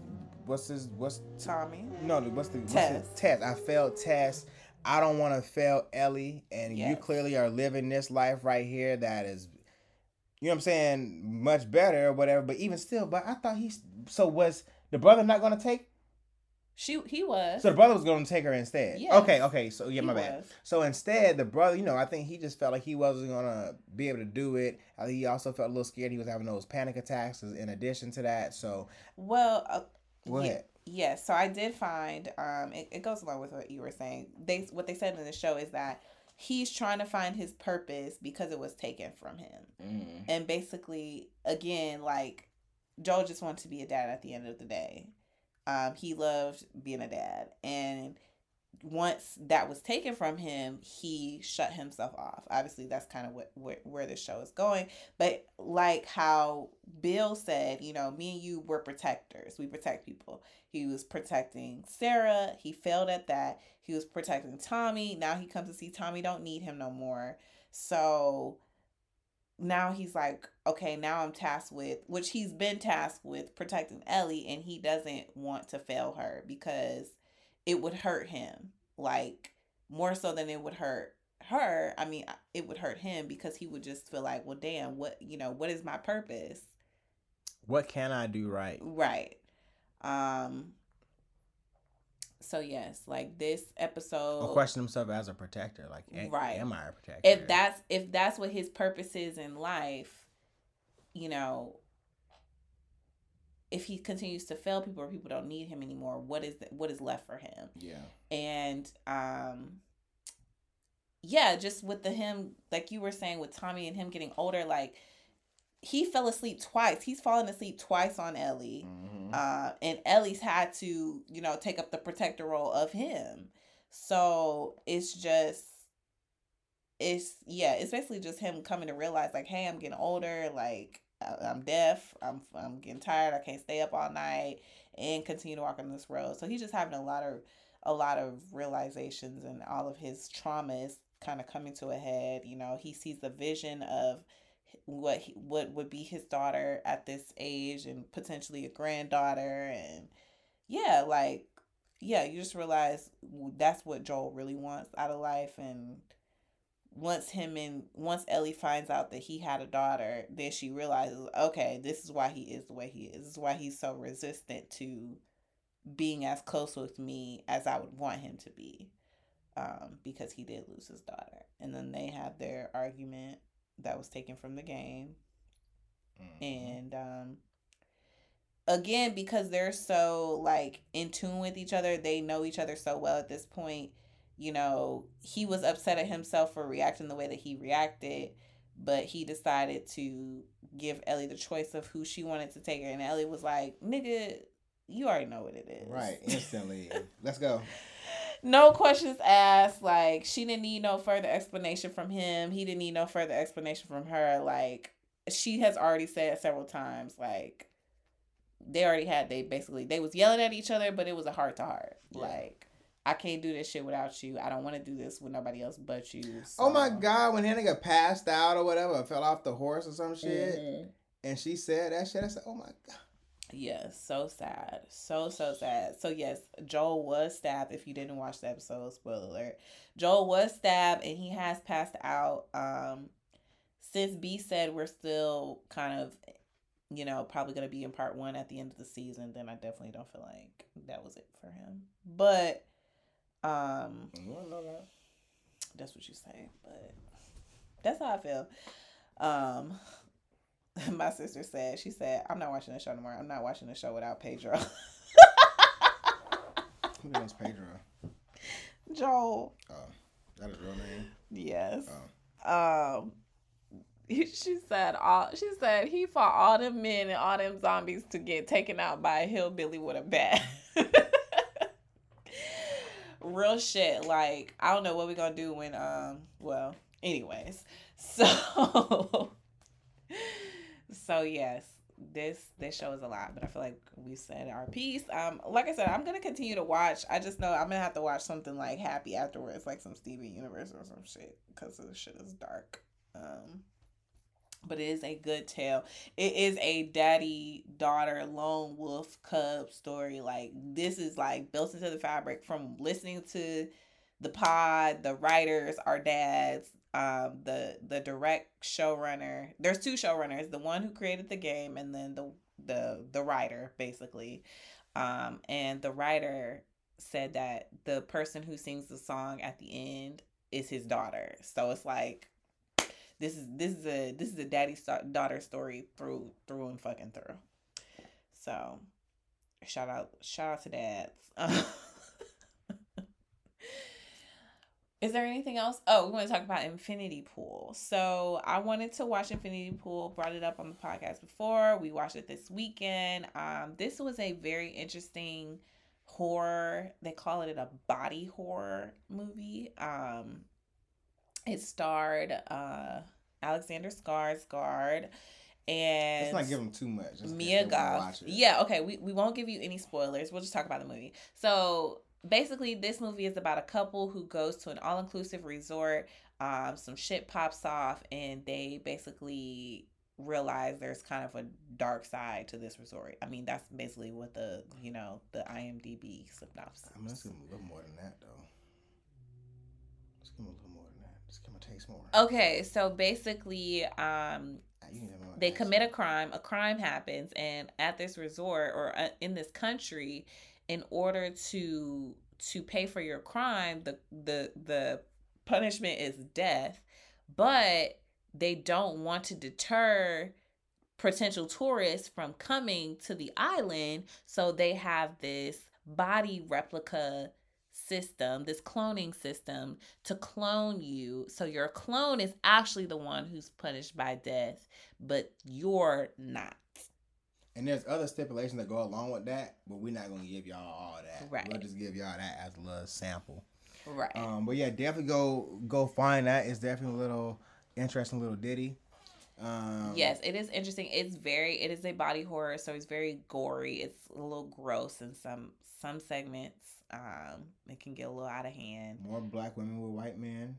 Tommy? No, what's Tess? I failed Tess. I don't want to fail Ellie, and you clearly are living this life right here that is, you know what I'm saying, much better or whatever. But even still, but I thought was the brother not going to take? He was. So the brother was going to take her instead. Yes. Okay. So yeah, my bad. So instead, the brother, I think he just felt like he wasn't going to be able to do it. I think he also felt a little scared. He was having those panic attacks in addition to that. So well, go ahead. Yes, so I did find it goes along with what you were saying. What they said in the show is that he's trying to find his purpose because it was taken from him. And basically, again, like Joel just wanted to be a dad at the end of the day. He loved being a dad, and once that was taken from him, he shut himself off. Obviously, that's kind of where the show is going. But like how Bill said, me and you were protectors. We protect people. He was protecting Sarah. He failed at that. He was protecting Tommy. Now he comes to see Tommy don't need him no more. So now he's like, okay, now I'm tasked with, which he's been tasked with protecting Ellie, and he doesn't want to fail her because it would hurt him, like more so than it would hurt her. I mean, it would hurt him because he would just feel like, well, damn, what is my purpose? What can I do right? Right. So yes, like this episode, or question himself as a protector, like, right? Am I a protector? If that's what his purpose is in life, if he continues to fail people or people don't need him anymore, what is left for him? Yeah. And just with him, like you were saying, with Tommy and him getting older, like he fell asleep twice. He's fallen asleep twice on Ellie. And Ellie's had to, take up the protector role of him. So it's basically just him coming to realize, like, hey, I'm getting older, like I'm deaf, I'm getting tired, I can't stay up all night and continue to walk on this road. So he's just having a lot of realizations, and all of his trauma is kind of coming to a head. He sees the vision of what would be his daughter at this age and potentially a granddaughter, and you just realize that's what Joel really wants out of life. And once Ellie finds out that he had a daughter, then she realizes, okay, this is why he is the way he is. This is why he's so resistant to being as close with me as I would want him to be, because he did lose his daughter. And then they had their argument that was taken from the game. And again, because they're so like in tune with each other, they know each other so well at this point. He was upset at himself for reacting the way that he reacted, but he decided to give Ellie the choice of who she wanted to take her. And Ellie was like, nigga, you already know what it is. Right, instantly. Let's go. No questions asked. Like, she didn't need no further explanation from him. He didn't need no further explanation from her. Like, she has already said several times, like, they was yelling at each other, but it was a heart to heart. Like, I can't do this shit without you. I don't want to do this with nobody else but you. So. Oh my God, when that nigga passed out or whatever, fell off the horse or some shit, and she said that shit, I said, oh my God. Yeah, so sad. So sad. So yes, Joel was stabbed. If you didn't watch the episode, spoiler alert. Joel was stabbed and he has passed out. Since B said we're still kind of, probably gonna be in part one at the end of the season, then I definitely don't feel like that was it for him. But that's what you say. But that's how I feel. Um my sister said, she said, I'm not watching the show anymore. I'm not watching the show without Pedro. Who knows Pedro? Joel. Oh, that is real name? Yes. Oh. She said he fought all them men and all them zombies to get taken out by a hillbilly with a bat. Real shit. Like, I don't know what we're gonna do when well, anyways. So yes, this show is a lot, but I feel like we said our piece. Like I said, I'm gonna continue to watch. I just know I'm gonna have to watch something like happy afterwards, like some Steven Universe or some shit, because the shit is dark. But it is a good tale. It is a daddy-daughter lone wolf cub story. Like, this is like built into the fabric from listening to the pod. The writers are dads. The direct showrunner. There's two showrunners. The one who created the game, and then the writer, basically. And the writer said that the person who sings the song at the end is his daughter. So it's like, this is a daddy daughter story through and fucking through. So shout out to dads. Is there anything else? Oh, we want to talk about Infinity Pool. So I wanted to watch Infinity Pool. Brought it up on the podcast before. We watched it this weekend. This was a very interesting horror. They call it a body horror movie. It starred Alexander Skarsgård and let's not give them too much. Mia Goth. Yeah, okay. We won't give you any spoilers. We'll just talk about the movie. So basically, this movie is about a couple who goes to an all-inclusive resort. Some shit pops off, and they basically realize there's kind of a dark side to this resort. I mean, that's basically what the IMDb synopsis. I mean, let's give them a little more than that, though. Let's give them a little more than that. Let's give them a taste more. Okay, so basically, they commit a crime. A crime happens, and at this resort or in this country, in order to pay for your crime, the punishment is death. But they don't want to deter potential tourists from coming to the island, so they have this body replica system, this cloning system, to clone you. So your clone is actually the one who's punished by death, but you're not. And there's other stipulations that go along with that, but we're not going to give y'all all that. Right. We'll just give y'all that as a little sample. Right. But yeah, definitely go find that. It's definitely a little interesting little ditty. Yes, it is interesting. It is a body horror, so it's very gory. It's a little gross in some segments. It can get a little out of hand. More black women with white men.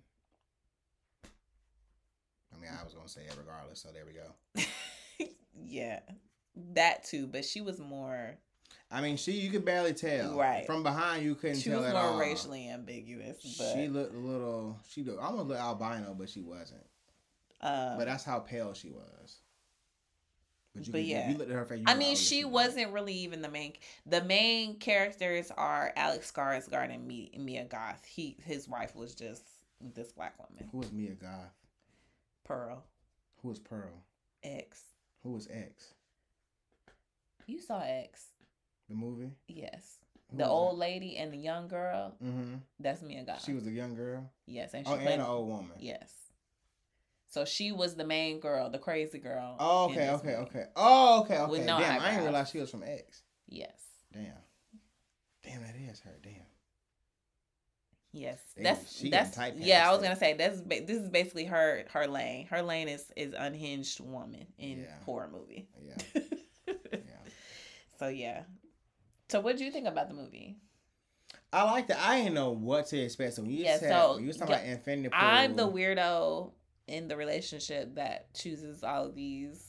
I mean, I was going to say it regardless, so there we go. Yeah, that too, but she was more... I mean, you could barely tell. Right. From behind, you couldn't tell at all. She was more racially ambiguous. But... She looked a little... She almost looked albino, but she wasn't. But that's how pale she was. But yeah, you looked at her face. I mean, she wasn't really even the main. The main characters are Alex Skarsgård and Mia Goth. His wife was just this black woman. Who was Mia Goth? Pearl. Who was Pearl? X. Who was X? You saw X. The movie? Yes. The old lady and the young girl. Mm-hmm. That's Mia Goth. She was the young girl. Yes, and and an old woman. Yes. So she was the main girl, the crazy girl. Oh, okay. Oh, okay. With no damn, eyebrows. I didn't realize she was from X. Yes. Damn, that is her. Damn. Yes, that's yeah. I was gonna say this is basically her lane. Her lane is unhinged woman in horror movie. Yeah. So yeah. So what did you think about the movie? I liked it. I didn't know what to expect. So you was talking about Infinity Pool. I'm the weirdo in the relationship that chooses all of these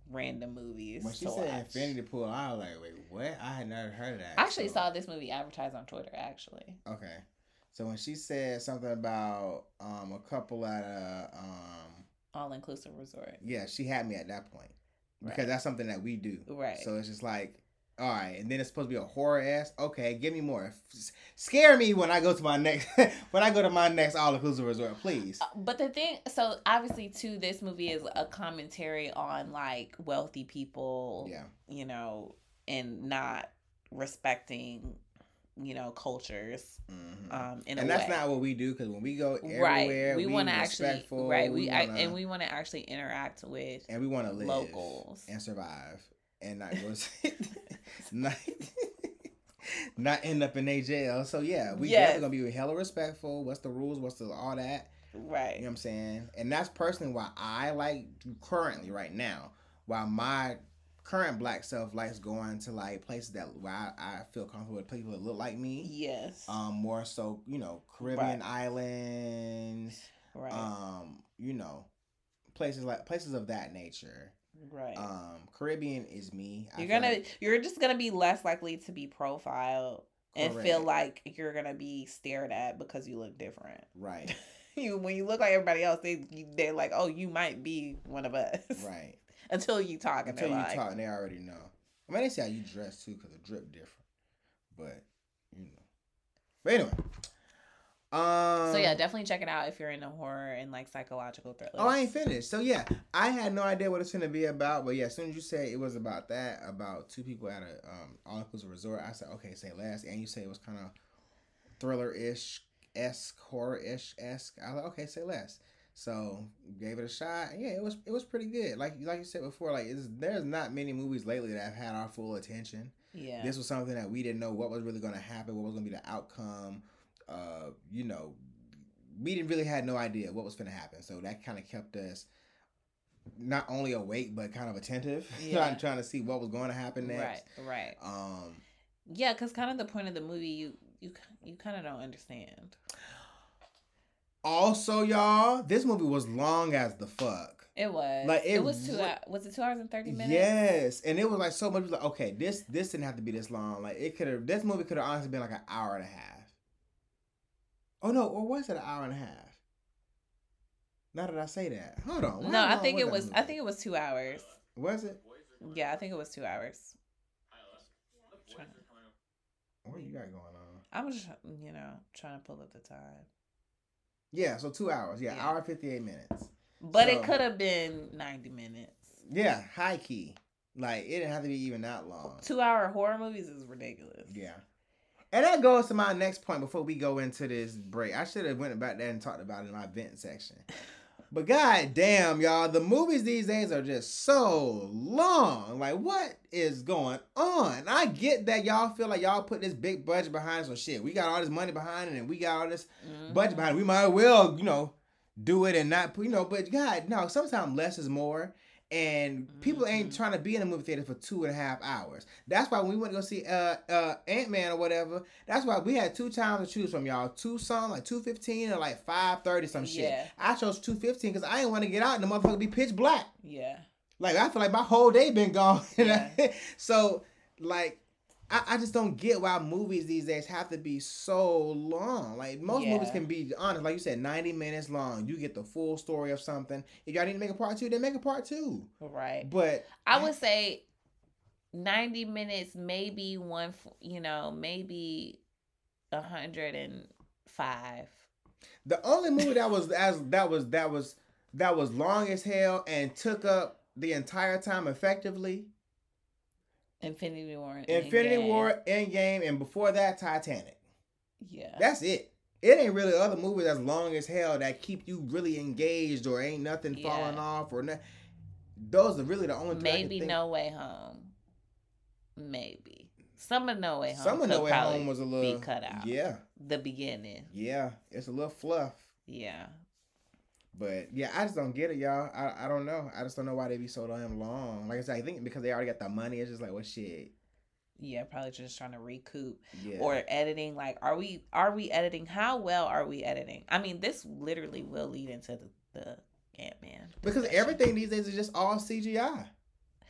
random movies. When she to said watch. Infinity Pool, I was like, wait, what? I had never heard of that. I actually saw this movie advertised on Twitter, actually. Okay. So when she said something about a couple at a all-inclusive resort. Yeah, she had me at that point. Because that's something that we do. Right. So it's just like, all right, and then it's supposed to be a horror ass. Okay, give me more. Scare me when I go to my next all inclusive resort, please. But the thing, so obviously too, this movie is a commentary on like wealthy people, you know, and not respecting, you know, cultures. And that's not what we do, because when we go everywhere, we want to actually we want to actually interact with, and we want to live locals and survive. And not go not end up in a jail. So yeah, we definitely gonna be hella respectful. What's the rules? What's the all that? Right. You know what I'm saying? And that's personally why I like currently right now. Why my current black self likes going to like places that where I feel comfortable with people that look like me. Yes. More so, you know, Caribbean islands. Right. You know, places of that nature. Right. Caribbean is me. You're just gonna be less likely to be profiled and feel like you're gonna be stared at because you look different. Right. When you look like everybody else, they're like, oh, you might be one of us. Right. Until you talk, and they already know. I mean, they say how you dress too, because the drip different. But you know. But anyway. So yeah, definitely check it out if you're into horror and like psychological thrillers. Oh, I ain't finished. So yeah, I had no idea what it's gonna be about, but yeah, as soon as you said it was about that, about two people at a all-inclusive resort, I said, okay, say less. And you said it was kind of thriller-ish, horror-ish. I was like, okay, say less. So gave it a shot. And yeah, it was pretty good. Like you said before, like there's not many movies lately that have had our full attention. Yeah, this was something that we didn't know what was really gonna happen, what was gonna be the outcome. You know, we didn't really had no idea what was going to happen, so that kind of kept us not only awake but kind of attentive, trying to see what was going to happen next. Right. Yeah, because kind of the point of the movie, you kind of don't understand. Also, y'all, this movie was long as the fuck. It was. Like it was 2 hours. Was it 2 hours and 30 minutes? Yes, and it was like so much. Like, okay, this didn't have to be this long. Like this movie could have honestly been like an hour and a half. Oh no, or was it an hour and a half? Now that I say that, hold on. No, I think it was. I think it was 2 hours. Was it? Yeah, I think it was 2 hours. What you got going on? I was, trying to pull up the time. Yeah, so 2 hours. Yeah, hour 58 minutes. But it could have been 90 minutes. Yeah, high key. Like it didn't have to be even that long. 2 hour horror movies is ridiculous. Yeah. And that goes to my next point before we go into this break. I should have went back there and talked about it in my vent section. But god damn, y'all, the movies these days are just so long. Like, what is going on? I get that y'all feel like y'all put this big budget behind some shit. We got all this money behind it and we got all this budget behind it. We might as well, do it and not, but god, no, sometimes less is more. And people ain't trying to be in a movie theater for 2.5 hours. That's why when we went to go see Ant-Man or whatever, that's why we had 2 times to choose from, y'all. 2 like 2:15 or like 5:30 some shit. Yeah. I chose 2:15 because I didn't want to get out and the motherfucker be pitch black. Yeah. Like I feel like my whole day been gone. Yeah. So like I just don't get why movies these days have to be so long. Like most movies can be honest, like you said, 90 minutes long. You get the full story of something. If y'all need to make a part 2, then make a part 2. Right. But I would say 90 minutes, maybe maybe 105. The only movie that was long as hell and took up the entire time effectively. Infinity War, Endgame, and before that, Titanic. Yeah. That's it. It ain't really other movies that's long as hell that keep you really engaged or ain't nothing falling off or nothing. Those are really the only maybe No Way Home. Maybe. Some of No Way Home. Some of No Way Home was a little be cut out. Yeah. The beginning. Yeah. It's a little fluff. Yeah. But yeah, I just don't get it, y'all. I don't know. I just don't know why they be so damn long. Like I said, I think because they already got the money, it's just like, well, shit. Yeah, probably just trying to recoup. Yeah. Or editing. Like, are we editing? How well are we editing? I mean, this literally will lead into the Ant-Man. Because everything these days is just all CGI.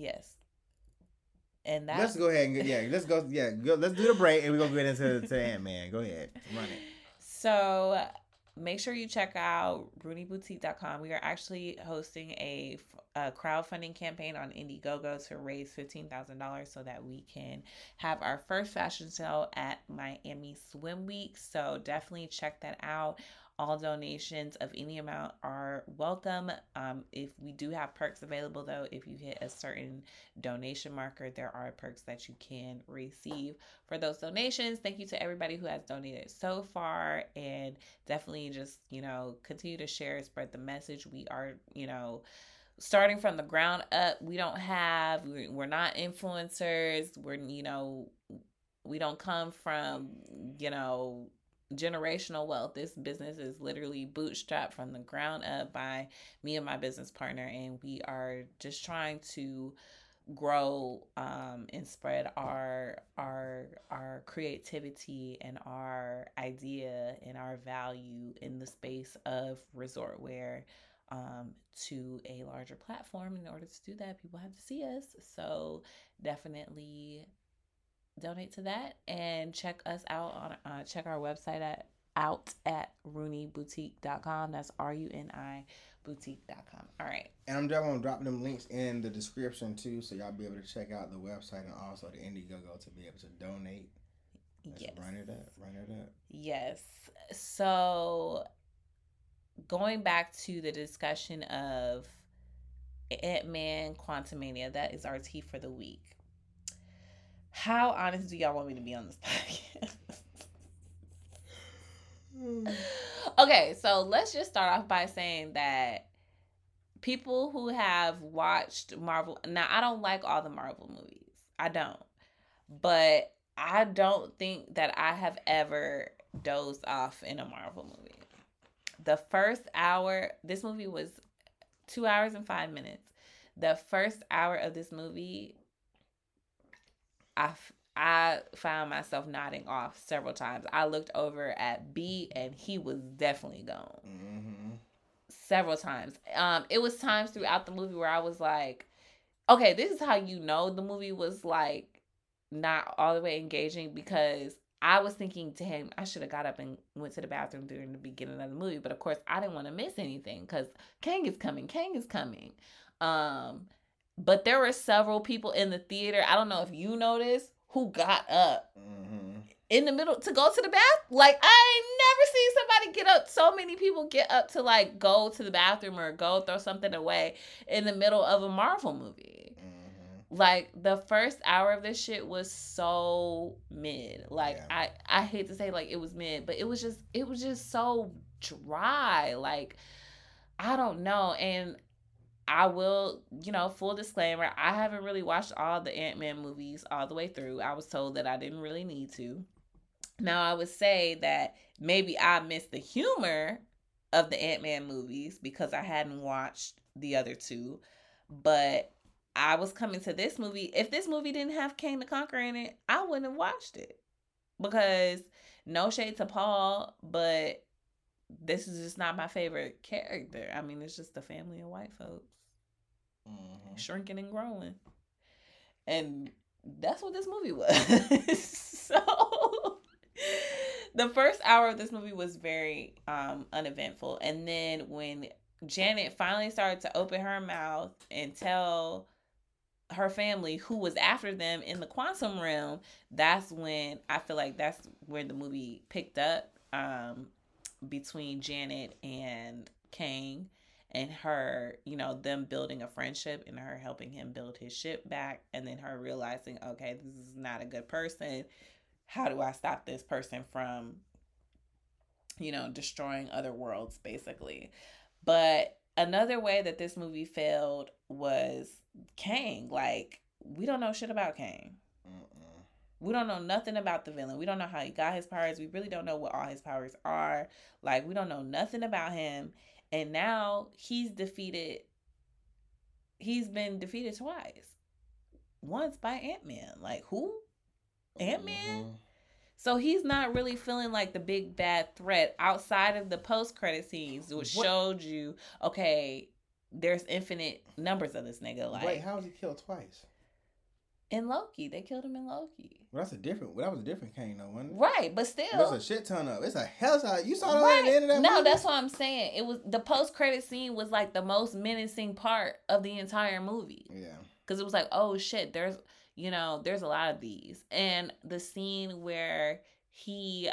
Yes. And let's go ahead and let's go. Let's do the break and we're gonna get into Ant-Man. Go ahead, run it. So make sure you check out RooneyBoutique.com. We are actually hosting a crowdfunding campaign on Indiegogo to raise $15,000 so that we can have our first fashion show at Miami Swim Week. So definitely check that out. All donations of any amount are welcome. If we do have perks available, though, if you hit a certain donation marker, there are perks that you can receive for those donations. Thank you to everybody who has donated so far, and definitely just, continue to share, spread the message. We are, starting from the ground up. We're not influencers. We don't come from, generational wealth. This business is literally bootstrapped from the ground up by me and my business partner, and we are just trying to grow and spread our creativity and our idea and our value in the space of resort wear to a larger platform. In order to do that, people have to see us. So definitely donate to that and check us out on check our website at RooneyBoutique.com. That's RUNI boutique.com. All right. And I'm definitely gonna drop them links in the description too, so y'all be able to check out the website and also the Indiegogo to be able to donate. Let's run it up. Yes. So going back to the discussion of Ant-Man Quantumania, that is our tea for the week. How honest do y'all want me to be on this podcast? Okay, so let's just start off by saying that people who have watched Marvel... Now, I don't like all the Marvel movies. I don't. But I don't think that I have ever dozed off in a Marvel movie. The first hour... This movie was 2 hours and 5 minutes. The first hour of this movie... I found myself nodding off several times. I looked over at B and he was definitely gone. Mm-hmm. Several times. It was times throughout the movie where I was like, okay, this is how you know the movie was like not all the way engaging, because I was thinking to him, I should have got up and went to the bathroom during the beginning of the movie. But of course, I didn't want to miss anything because Kang is coming. But there were several people in the theater, I don't know if you noticed, who got up in the middle to go to the bathroom. Like, I ain't never seen somebody get up. So many people get up to, like, go to the bathroom or go throw something away in the middle of a Marvel movie. Like, the first hour of this shit was so mid. Like, yeah. I hate to say, like, it was mid, but it was just so dry. Like, I don't know. And I will, full disclaimer, I haven't really watched all the Ant-Man movies all the way through. I was told that I didn't really need to. Now, I would say that maybe I missed the humor of the Ant-Man movies because I hadn't watched the other two. But I was coming to this movie. If this movie didn't have Kang the Conqueror in it, I wouldn't have watched it. Because, no shade to Paul, but this is just not my favorite character. I mean, it's just a family of white folks. Shrinking and growing. And that's what this movie was. So the first hour of this movie was very uneventful. And then when Janet finally started to open her mouth and tell her family who was after them in the quantum realm, that's when I feel like that's where the movie picked up, between Janet and Kang. And her, them building a friendship and her helping him build his ship back. And then her realizing, okay, this is not a good person. How do I stop this person from, destroying other worlds, basically? But another way that this movie failed was Kang. Like, we don't know shit about Kang. We don't know nothing about the villain. We don't know how he got his powers. We really don't know what all his powers are. Like, we don't know nothing about him. And now he's been defeated twice. Once by Ant-Man. Like, who? Ant-Man? So he's not really feeling like the big bad threat outside of the post-credit scenes, which showed you, okay, there's infinite numbers of this nigga. Like, wait, how was he killed twice? In Loki, they killed him in Loki. Well, that was a different Kang, though, wasn't it? Right, but still, there's a shit ton of. It's a hell of a. You saw that right. at the end of that No, movie? that's what I'm saying. It was the post credit scene was like the most menacing part of the entire movie. Yeah, because it was like, oh shit, there's a lot of these, and the scene where he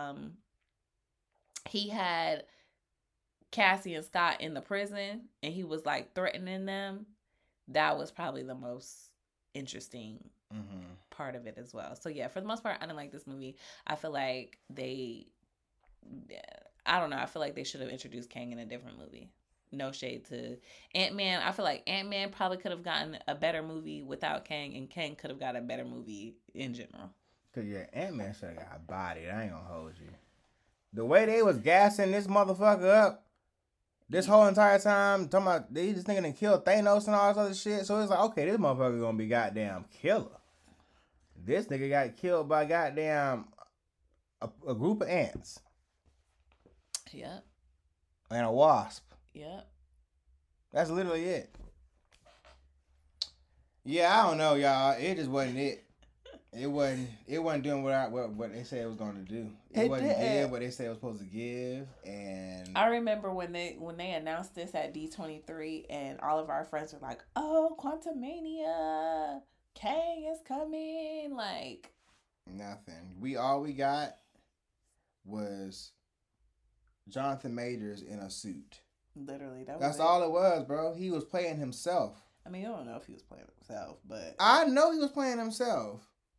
had Cassie and Scott in the prison, and he was like threatening them. That was probably the most interesting part of it as well. So yeah, for the most part, I didn't like this movie. I feel like I don't know. I feel like they should have introduced Kang in a different movie. No shade to Ant-Man. I feel like Ant-Man probably could have gotten a better movie without Kang, and Kang could have got a better movie in general. Cause yeah, Ant-Man should have got bodied. I ain't gonna hold you. The way they was gassing this motherfucker up this whole entire time, talking about they just thinking to kill Thanos and all this other shit. So it's like, okay, this motherfucker gonna be goddamn killer. This nigga got killed by goddamn a group of ants. Yep. And a wasp. Yep. That's literally it. Yeah, I don't know, y'all. It just wasn't it. It wasn't doing what they said it was going to do. It wasn't give what they said it was supposed to give. And I remember when they announced this at D23, and all of our friends were like, "Oh, Quantumania, Kang is coming!" Like nothing. All we got was Jonathan Majors in a suit. Literally, that's all it was, bro. He was playing himself. I mean, I don't know if he was playing himself, but I know he was playing himself.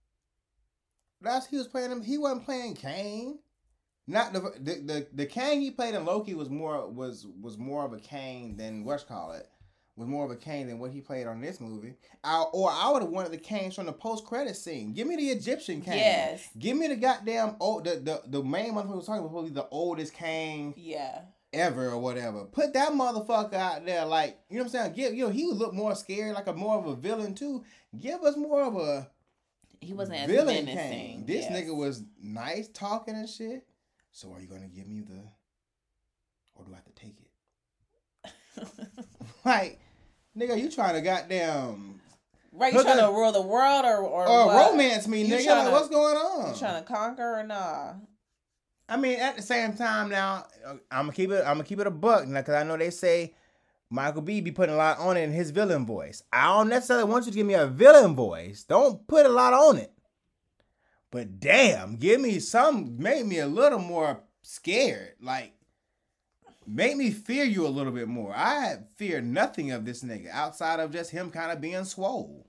He was playing him. He wasn't playing Kang. Not the Kang he played in Loki was more of a Kang than was more of a Kang than what he played on this movie. I would have wanted the Kangs from the post credit scene. Give me the Egyptian Kang. Yes. Give me the goddamn the main one who was talking was probably the oldest Kang. Yeah. Ever or whatever. Put that motherfucker out there, like, you know what I'm saying? He would look more scared, like more of a villain too. Give us more of a he wasn't as villain menacing. Kang. This nigga was nice talking and shit. So are you gonna give me or do I have to take it? Like, nigga, you trying to goddamn right? You trying to rule the world or romance me, nigga? Like, what's going on? You trying to conquer or nah? I mean, at the same time, now I'm gonna keep it a buck now, because I know they say Michael B be putting a lot on it in his villain voice. I don't necessarily want you to give me a villain voice. Don't put a lot on it. But damn, give me make me a little more scared. Like, make me fear you a little bit more. I fear nothing of this nigga outside of just him kind of being swole.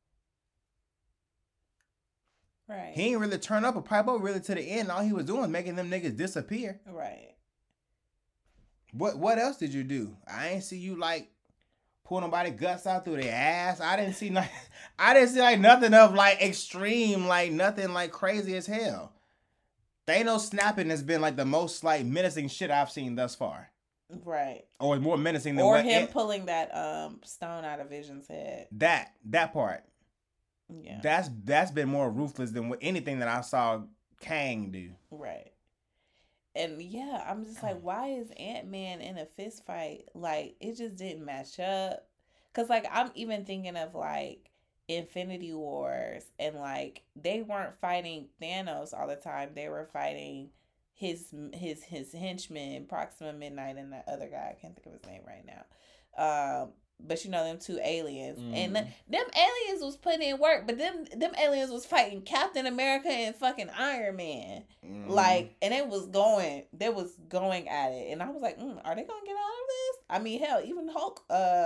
Right. He ain't really turn up a pipe up really to the end. All he was doing was making them niggas disappear. Right. What else did you do? I ain't see you like pull nobody guts out through their ass. I didn't see nothing of like extreme, like nothing like crazy as hell. Thanos snapping has been like the most like menacing shit I've seen thus far. Right. Or more menacing than him pulling that stone out of Vision's head. That part. Yeah. That's been more ruthless than anything that I saw Kang do. Right. And yeah, I'm just like, why is Ant-Man in a fist fight? Like, it just didn't match up. Cause like I'm even thinking of like Infinity Wars, and like they weren't fighting Thanos all the time. They were fighting his henchman, Proxima Midnight, and that other guy. I can't think of his name right now. But you know, them two aliens. And them aliens was putting in work, but them aliens was fighting Captain America and fucking Iron Man. Like, and they was going at it. And I was like, are they gonna get out of this? I mean, hell, even Hulk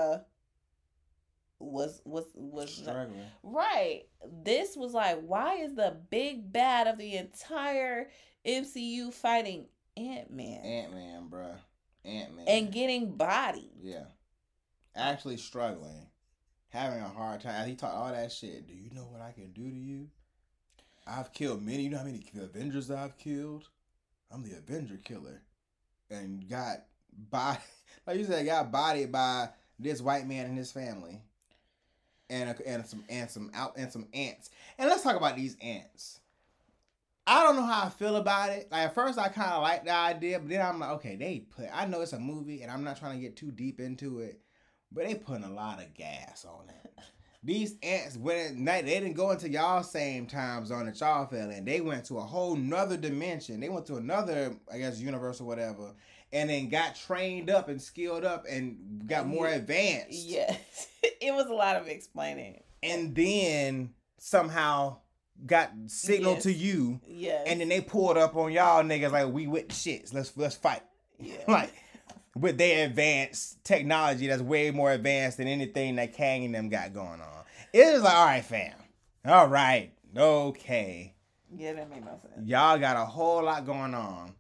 was struggling. Right. This was like, why is the big bad of the entire MCU fighting Ant-Man? Ant-Man, bruh. Ant-Man. And getting bodied. Yeah. Actually struggling, having a hard time. He talked all that shit. Do you know what I can do to you? I've killed many. You know how many Avengers I've killed? I'm the Avenger killer. And got bodied by this white man and his family. And some ants. And let's talk about these ants. I don't know how I feel about it. Like, at first I kind of liked the idea, but then I'm like, okay, I know it's a movie and I'm not trying to get too deep into it. but they putting a lot of gas on it. These ants they didn't go into y'all same time zone that y'all fell in. They went to a whole nother dimension. They went to another, I guess, universe or whatever, and then got trained up and skilled up and got more advanced. Yes, it was a lot of explaining. And then somehow got signaled to you. Yes. And then they pulled up on y'all niggas like, we with the shits. Let's fight. Yeah. Like, with their advanced technology that's way more advanced than anything that Kang and them got going on. It was like, all right, fam. All right. Okay. Yeah, that made no sense. Y'all got a whole lot going on.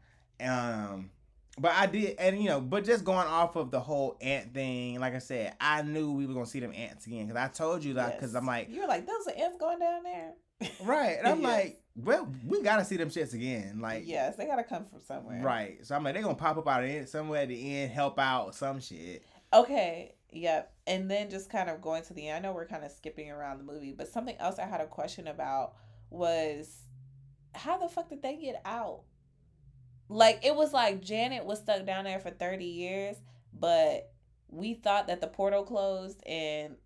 But I did, and but just going off of the whole ant thing, like I said, I knew we were going to see them ants again. Because I told you that, because I'm like. You were like, those are ants going down there. Right. And I'm like, well, we got to see them shits again. Like, yes, they got to come from somewhere. Right. So I'm like, they're going to pop up out of it somewhere at the end, help out, some shit. Okay. Yep. And then just kind of going to the end. I know we're kind of skipping around the movie, but something else I had a question about was how the fuck did they get out? Like, it was like Janet was stuck down there for 30 years, but we thought that the portal closed and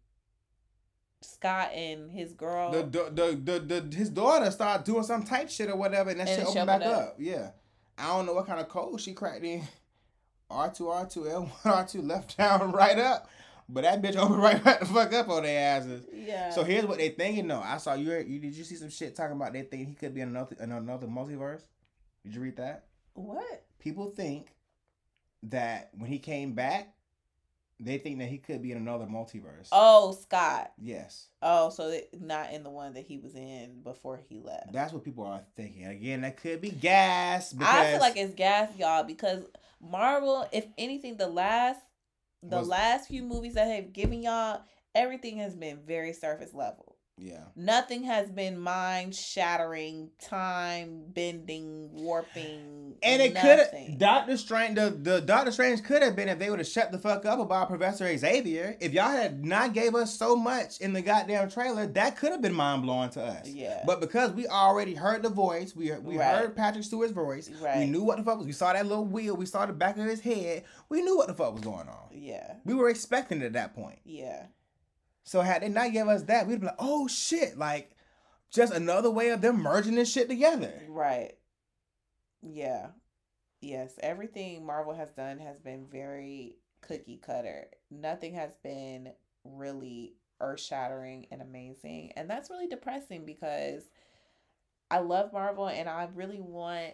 Scott and his girl, his daughter started doing some type shit or whatever, and that shit opened back up. Yeah, I don't know what kind of code she cracked in. R2, L1, R2, left down, right up, but that bitch opened right the fuck up on their asses. Yeah. So here's what they thinking though. I saw you. Did you see some shit talking about they think he could be in another multiverse? Did you read that? What? People think that when he came back, they think that he could be in another multiverse. Oh, Scott. Yes. Oh, so not in the one that he was in before he left. That's what people are thinking. Again, that could be gas. I feel like it's gas, y'all, because Marvel, if anything, the last few movies that have given y'all, everything has been very surface level. Yeah. Nothing has been mind-shattering, time-bending, warping. And it could have Doctor Strange. The Doctor Strange could have been if they would have shut the fuck up about Professor Xavier. If y'all had not gave us so much in the goddamn trailer, that could have been mind blowing to us. Yeah. But because we already heard the voice, we heard Patrick Stewart's voice. Right. We knew what the fuck was. We saw that little wheel. We saw the back of his head. We knew what the fuck was going on. Yeah. We were expecting it at that point. Yeah. So had they not give us that, we'd be like, oh shit, like just another way of them merging this shit together. Right. Yeah. Yes. Everything Marvel has done has been very cookie cutter. Nothing has been really earth shattering and amazing. And that's really depressing because I love Marvel and I really want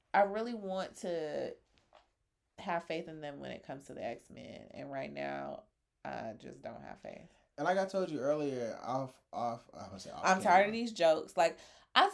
to have faith in them when it comes to the X-Men. And right now, I just don't have faith. And like I told you earlier, I'm tired of these jokes. Like I'm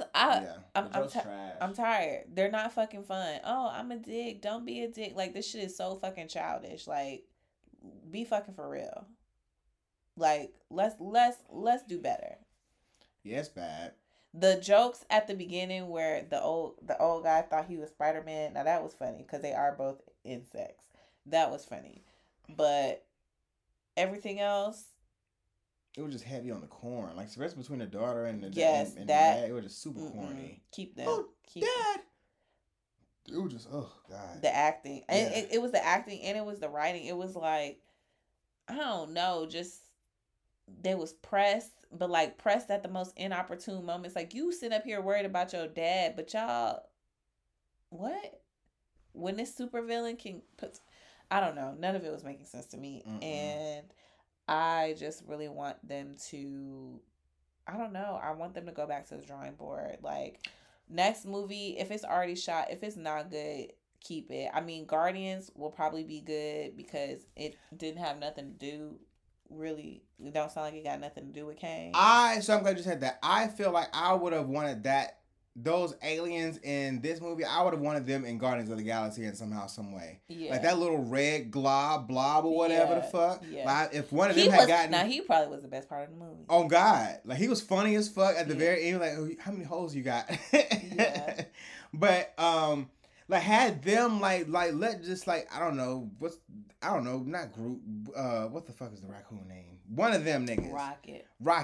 tired. They're not fucking fun. Oh, I'm a dick. Don't be a dick. Like this shit is so fucking childish. Like be fucking for real. Like let's do better. Yeah, it's bad. The jokes at the beginning where the old guy thought he was Spider-Man. Now that was funny because they are both insects. That was funny, but everything else. It was just heavy on the corn. Like, the rest between the daughter and the yes, and that the dad, it was just super corny. Keep them. Oh, Dad! It was just, oh, God. The acting. Yeah. And it was the acting and it was the writing. It was like, I don't know, just, they was pressed, but like pressed at the most inopportune moments. Like, you sit up here worried about your dad, but y'all, what? When this supervillain can put, I don't know. None of it was making sense to me. And I just really want them to, I don't know. I want them to go back to the drawing board. Like, next movie, if it's already shot, if it's not good, keep it. I mean, Guardians will probably be good because it didn't have nothing to do, really. It don't sound like it got nothing to do with Kang. So I'm glad you said that. I feel like I would have wanted those aliens in this movie, I would have wanted them in Guardians of the Galaxy in somehow, some way. Yeah. Like that little red blob or whatever the fuck. Yeah. Like if one of them had gotten... Now, he probably was the best part of the movie. Oh, God. Like, he was funny as fuck at the very end. Like, how many holes you got? Yeah. But, like, had them, like, let just, like, I don't know, not Groot, what the fuck is the raccoon name? One of them niggas. Rocket.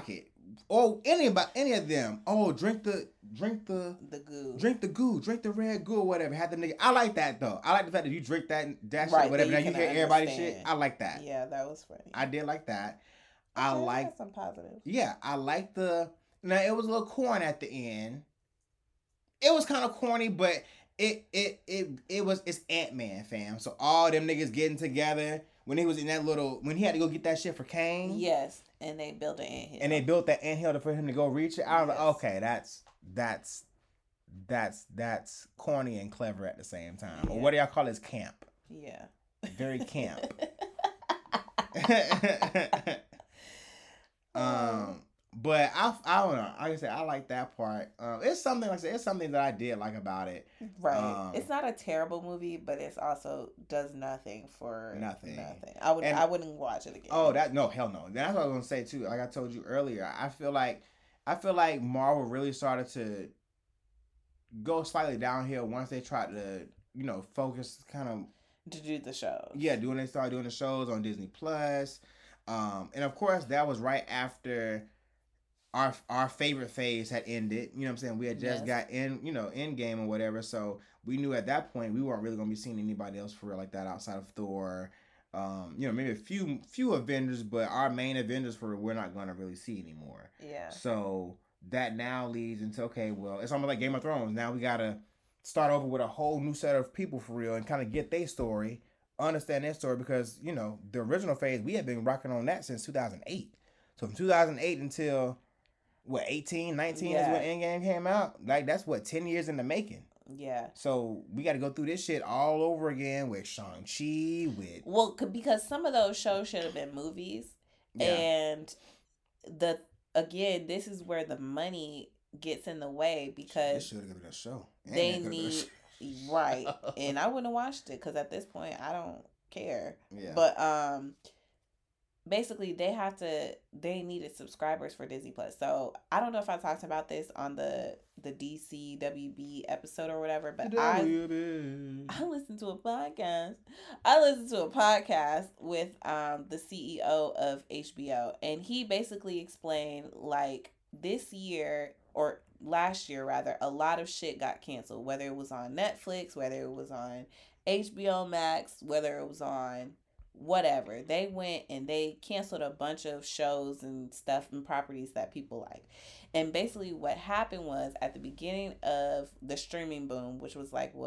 Oh, any of them. Oh, drink the goo. drink the red goo or whatever. Have the nigga. I like that though. I like the fact that you drink that shit Right, or whatever. Now you you can hear everybody's shit. understand. I like that. Yeah, that was funny. I did like that. Okay, I like that's some positive. Yeah, I like the. Now it was a little corny at the end. It was kind of corny, but it's Ant-Man, fam. So all them niggas getting together when he was in that little when he had to go get that shit for Kane. Yes, and they built an anthill. And they built that anthill for him to go reach it. I was like, okay, that's corny and clever at the same time. Yeah. Or what do y'all call this? Camp. Yeah. Very camp. But I don't know. Like I said, I like that part. It's something like I said. It's something that I did like about it. Right. It's not a terrible movie, but it's also does nothing for nothing. I wouldn't watch it again. Oh, hell no. That's what I was gonna say too. Like I told you earlier, I feel like Marvel really started to go slightly downhill once they tried to focus kind of to do the shows. Yeah, they started doing the shows on Disney Plus, and of course that was right after our favorite phase had ended. You know what I'm saying? We had just got Endgame or whatever, so we knew at that point we weren't really gonna be seeing anybody else for real like that outside of Thor. Maybe a few Avengers, but our main Avengers we're not gonna really see anymore. Yeah. So that now leads into okay, well, it's almost like Game of Thrones. Now we gotta start over with a whole new set of people for real and kind of get their story, understand their story because the original phase we had been rocking on that since 2008. So from 2008 until 18, 19 is when Endgame came out. Like that's 10 years in the making. Yeah. So we got to go through this shit all over again with Shang-Chi, because some of those shows should have been movies, and this is where the money gets in the way because this should have been a show. They need right, and I wouldn't have watched it because at this point I don't care. Yeah. But basically they needed subscribers for Disney Plus. So I don't know if I talked about this on the DC WB episode or whatever, but I listened to a podcast. I listened to a podcast with the CEO of HBO, and he basically explained like this year or last year rather, a lot of shit got canceled, whether it was on Netflix, whether it was on HBO Max, whether it was on whatever. They went and they canceled a bunch of shows and stuff and properties that people like. And basically what happened was at the beginning of the streaming boom, which was like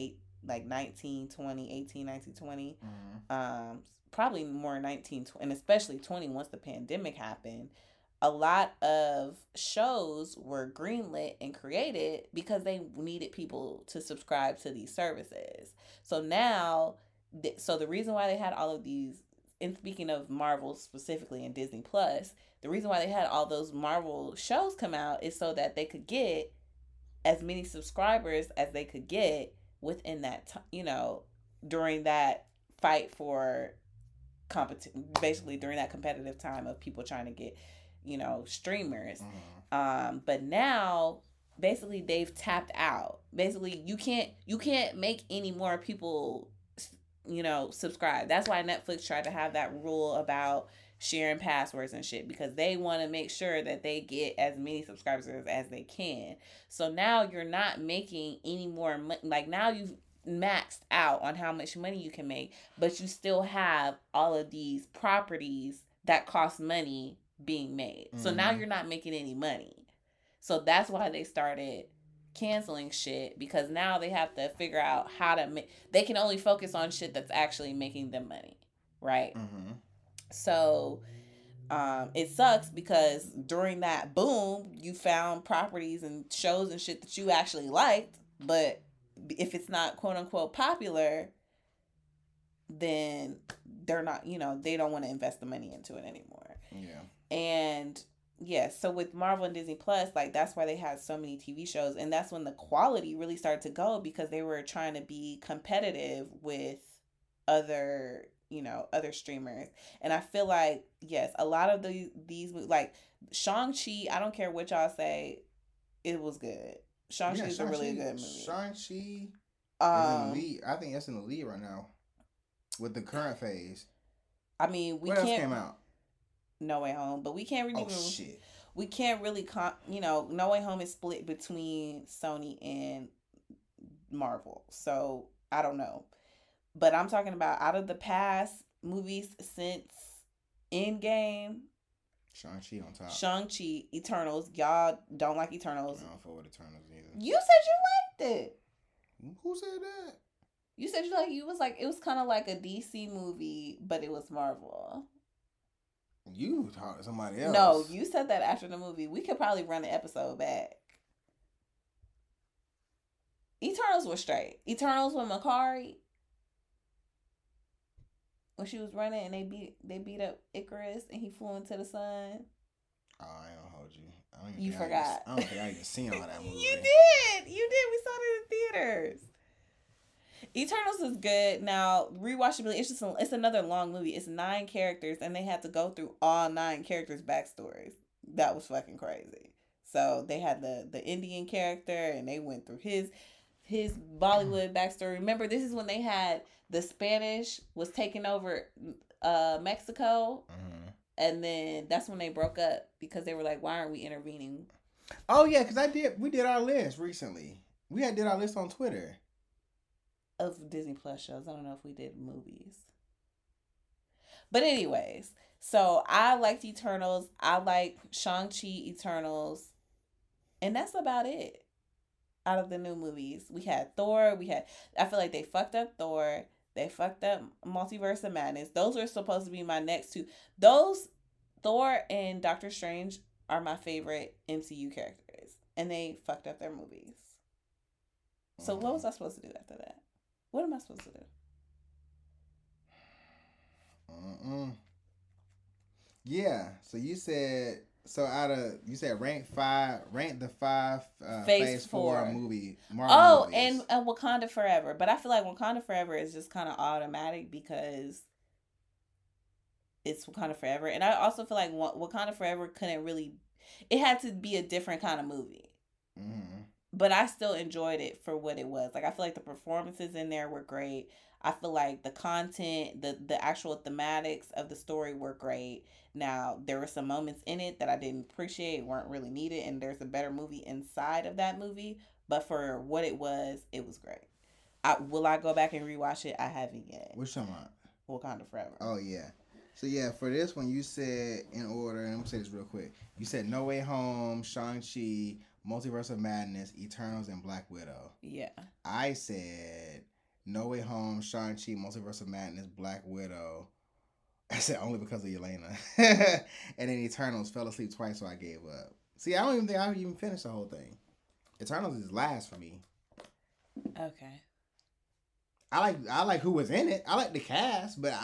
19, 20, 18, 19, 20, probably more 19, and especially 20 once the pandemic happened, a lot of shows were greenlit and created because they needed people to subscribe to these services. So now, the reason why they had all of these, and speaking of Marvel specifically and Disney Plus, the reason why they had all those Marvel shows come out is so that they could get as many subscribers as they could get within that, during that fight for basically during that competitive time of people trying to get, streamers. But now basically they've tapped out. Basically you can't make any more people subscribe. That's why Netflix tried to have that rule about sharing passwords and shit, because they want to make sure that they get as many subscribers as they can. So now you're not making any more money. Like now you've maxed out on how much money you can make, but you still have all of these properties that cost money being made. So now you're not making any money. So that's why they started canceling shit, because now they have to figure out how to make, they can only focus on shit that's actually making them money, right? So it sucks because during that boom you found properties and shows and shit that you actually liked, but if it's not quote unquote popular, then they're not, they don't want to invest the money into it anymore. And so with Marvel and Disney Plus, like that's why they had so many TV shows, and that's when the quality really started to go, because they were trying to be competitive with other streamers. And I feel like, yes, a lot of these like Shang-Chi, I don't care what y'all say, it was good. Shang-Chi is a really good movie. Shang-Chi is in the lead. I think that's in the lead right now with the current phase. I mean, what else came out? No Way Home, but we can't really. Oh shit! we can't really No Way Home is split between Sony and Marvel. So I don't know. But I'm talking about out of the past movies since Endgame, Shang-Chi on top. Shang-Chi, Eternals. Y'all don't like Eternals. I don't fuck with Eternals either. You said you liked it. Who said that? You said you was like it was kind of like a DC movie, but it was Marvel. You talking to somebody else? No, you said that after the movie. We could probably run the episode back. Eternals was straight. Eternals with Makari. When she was running and they beat up Icarus and he flew into the sun. Oh, I ain't gonna hold you. You forgot. I don't think I even seen all that movie. You did. We saw it in the theaters. Eternals is good. Now, rewatchability, it's another long movie. It's 9 characters, and they had to go through all 9 characters' backstories. That was fucking crazy. So they had the Indian character, and they went through his Bollywood backstory. Remember, this is when they had the Spanish was taking over Mexico, and then that's when they broke up because they were like, "Why aren't we intervening?" Oh yeah, because we did our list recently. We did our list on Twitter of Disney Plus shows. I don't know if we did movies. But anyways, so I liked Eternals. I like Shang-Chi Eternals. And that's about it. Out of the new movies. We had Thor. I feel like they fucked up Thor. They fucked up Multiverse of Madness. Those were supposed to be my next 2. Those, Thor and Doctor Strange, are my favorite MCU characters. And they fucked up their movies. So what was I supposed to do after that? What am I supposed to do? Yeah. So you said rank the 5 Phase 4 movie. Marvel movies. And Wakanda Forever. But I feel like Wakanda Forever is just kind of automatic because it's Wakanda Forever. And I also feel like Wakanda Forever couldn't really. It had to be a different kind of movie. Mm-hmm. But I still enjoyed it for what it was. Like, I feel like the performances in there were great. I feel like the content, the actual thematics of the story were great. Now, there were some moments in it that I didn't appreciate, weren't really needed, and there's a better movie inside of that movie. But for what it was great. Will I go back and rewatch it? I haven't yet. Which one? Wakanda Forever. Oh, yeah. So, yeah, for this one, you said, in order, and I'm going to say this real quick. You said No Way Home, Shang-Chi, Multiverse of Madness, Eternals, and Black Widow. Yeah. I said No Way Home, Shang-Chi, Multiverse of Madness, Black Widow. I said only because of Yelena. And then Eternals, fell asleep twice, so I gave up. See, I don't even think I even finished the whole thing. Eternals is last for me. Okay. I like who was in it. I like the cast, but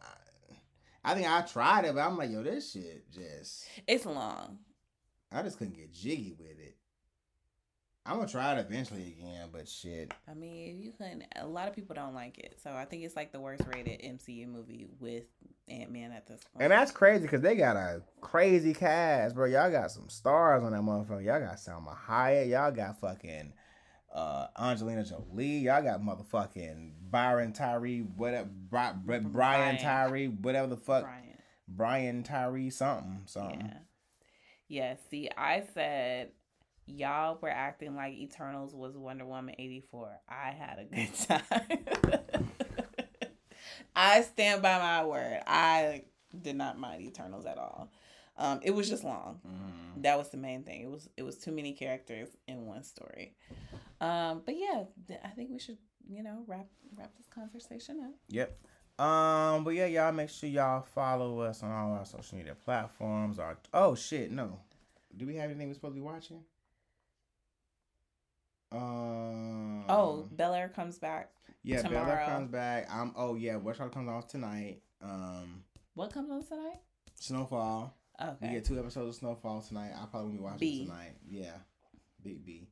I think I tried it, but I'm like, yo, this shit just... It's long. I just couldn't get jiggy with it. I'm gonna try it eventually again, but shit. I mean, you couldn't. A lot of people don't like it, so I think it's like the worst rated MCU movie with Ant-Man at this point. And that's crazy because they got a crazy cast, bro. Y'all got some stars on that motherfucker. Y'all got Salma Hayek. Y'all got fucking Angelina Jolie. Y'all got motherfucking Byron Tyree, whatever. Brian Tyree, whatever the fuck. Brian Tyree, something. Yeah. See, I said y'all were acting like Eternals was Wonder Woman 84. I had a good time. I stand by my word. I did not mind Eternals at all. It was just long. Mm-hmm. That was the main thing. It was too many characters in one story. But yeah, I think we should, wrap this conversation up. Yep. But yeah, y'all make sure y'all follow us on all our social media platforms. Oh shit, no. Do we have anything we're supposed to be watching? Bel-Air comes back. Yeah, tomorrow. Bel-Air comes back. Westworld comes off tonight. What comes on tonight? Snowfall. Okay. We get 2 episodes of Snowfall tonight. I'll probably be watching it tonight. Yeah. Big B.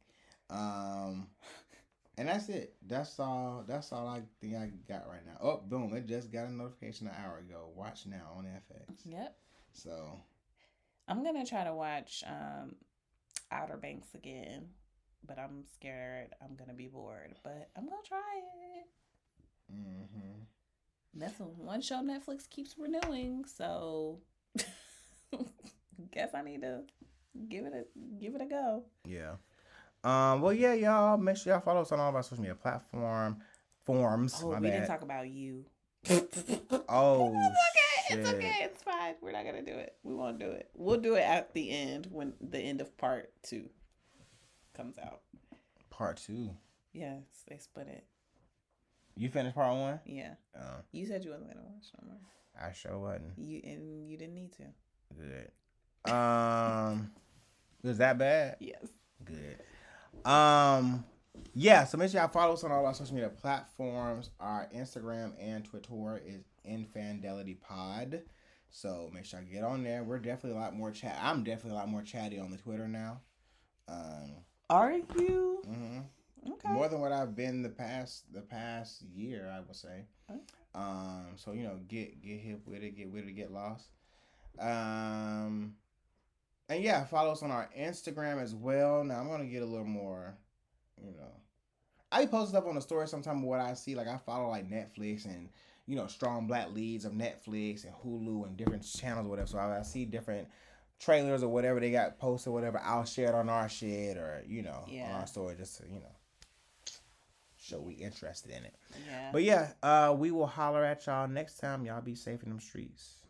And that's it. That's all I think I got right now. Oh, boom. It just got a notification an hour ago. Watch now on FX. Yep. So I'm going to try to watch Outer Banks again. But I'm scared I'm going to be bored. But I'm going to try it. Mm-hmm. That's one show Netflix keeps renewing. So guess I need to give it a go. Yeah. Well, yeah, y'all. Make sure y'all follow us on all of our social media forms. Oh, My we bad. didn't talk about you. Oh, it's shit. okay. It's okay. It's fine. We're not gonna do it. We won't do it. We'll do it at the end when the end of part 2 comes out. Part 2. Yes, they split it. You finished part 1? Yeah. You said you wasn't gonna watch no more. I sure wasn't. You didn't need to. Good. Was that bad? Yes. Good. Yeah, so make sure y'all follow us on all our social media platforms. Our Instagram and Twitter is InFandelityPod. So make sure I get on there. We're definitely a lot more chat. I'm definitely a lot more chatty on the Twitter now. Are you? Mm-hmm. Okay. More than what I've been the past year, I would say. Okay. So get hip with it, get lost. And yeah, follow us on our Instagram as well. Now I'm gonna get a little more, I post stuff on the story sometimes of what I see. Like I follow like Netflix and strong black leads of Netflix and Hulu and different channels or whatever. So I see different trailers or whatever they got posted, whatever. I'll share it on our shit or on our story just to show we interested in it. Yeah. But yeah, we will holler at y'all next time. Y'all be safe in them streets.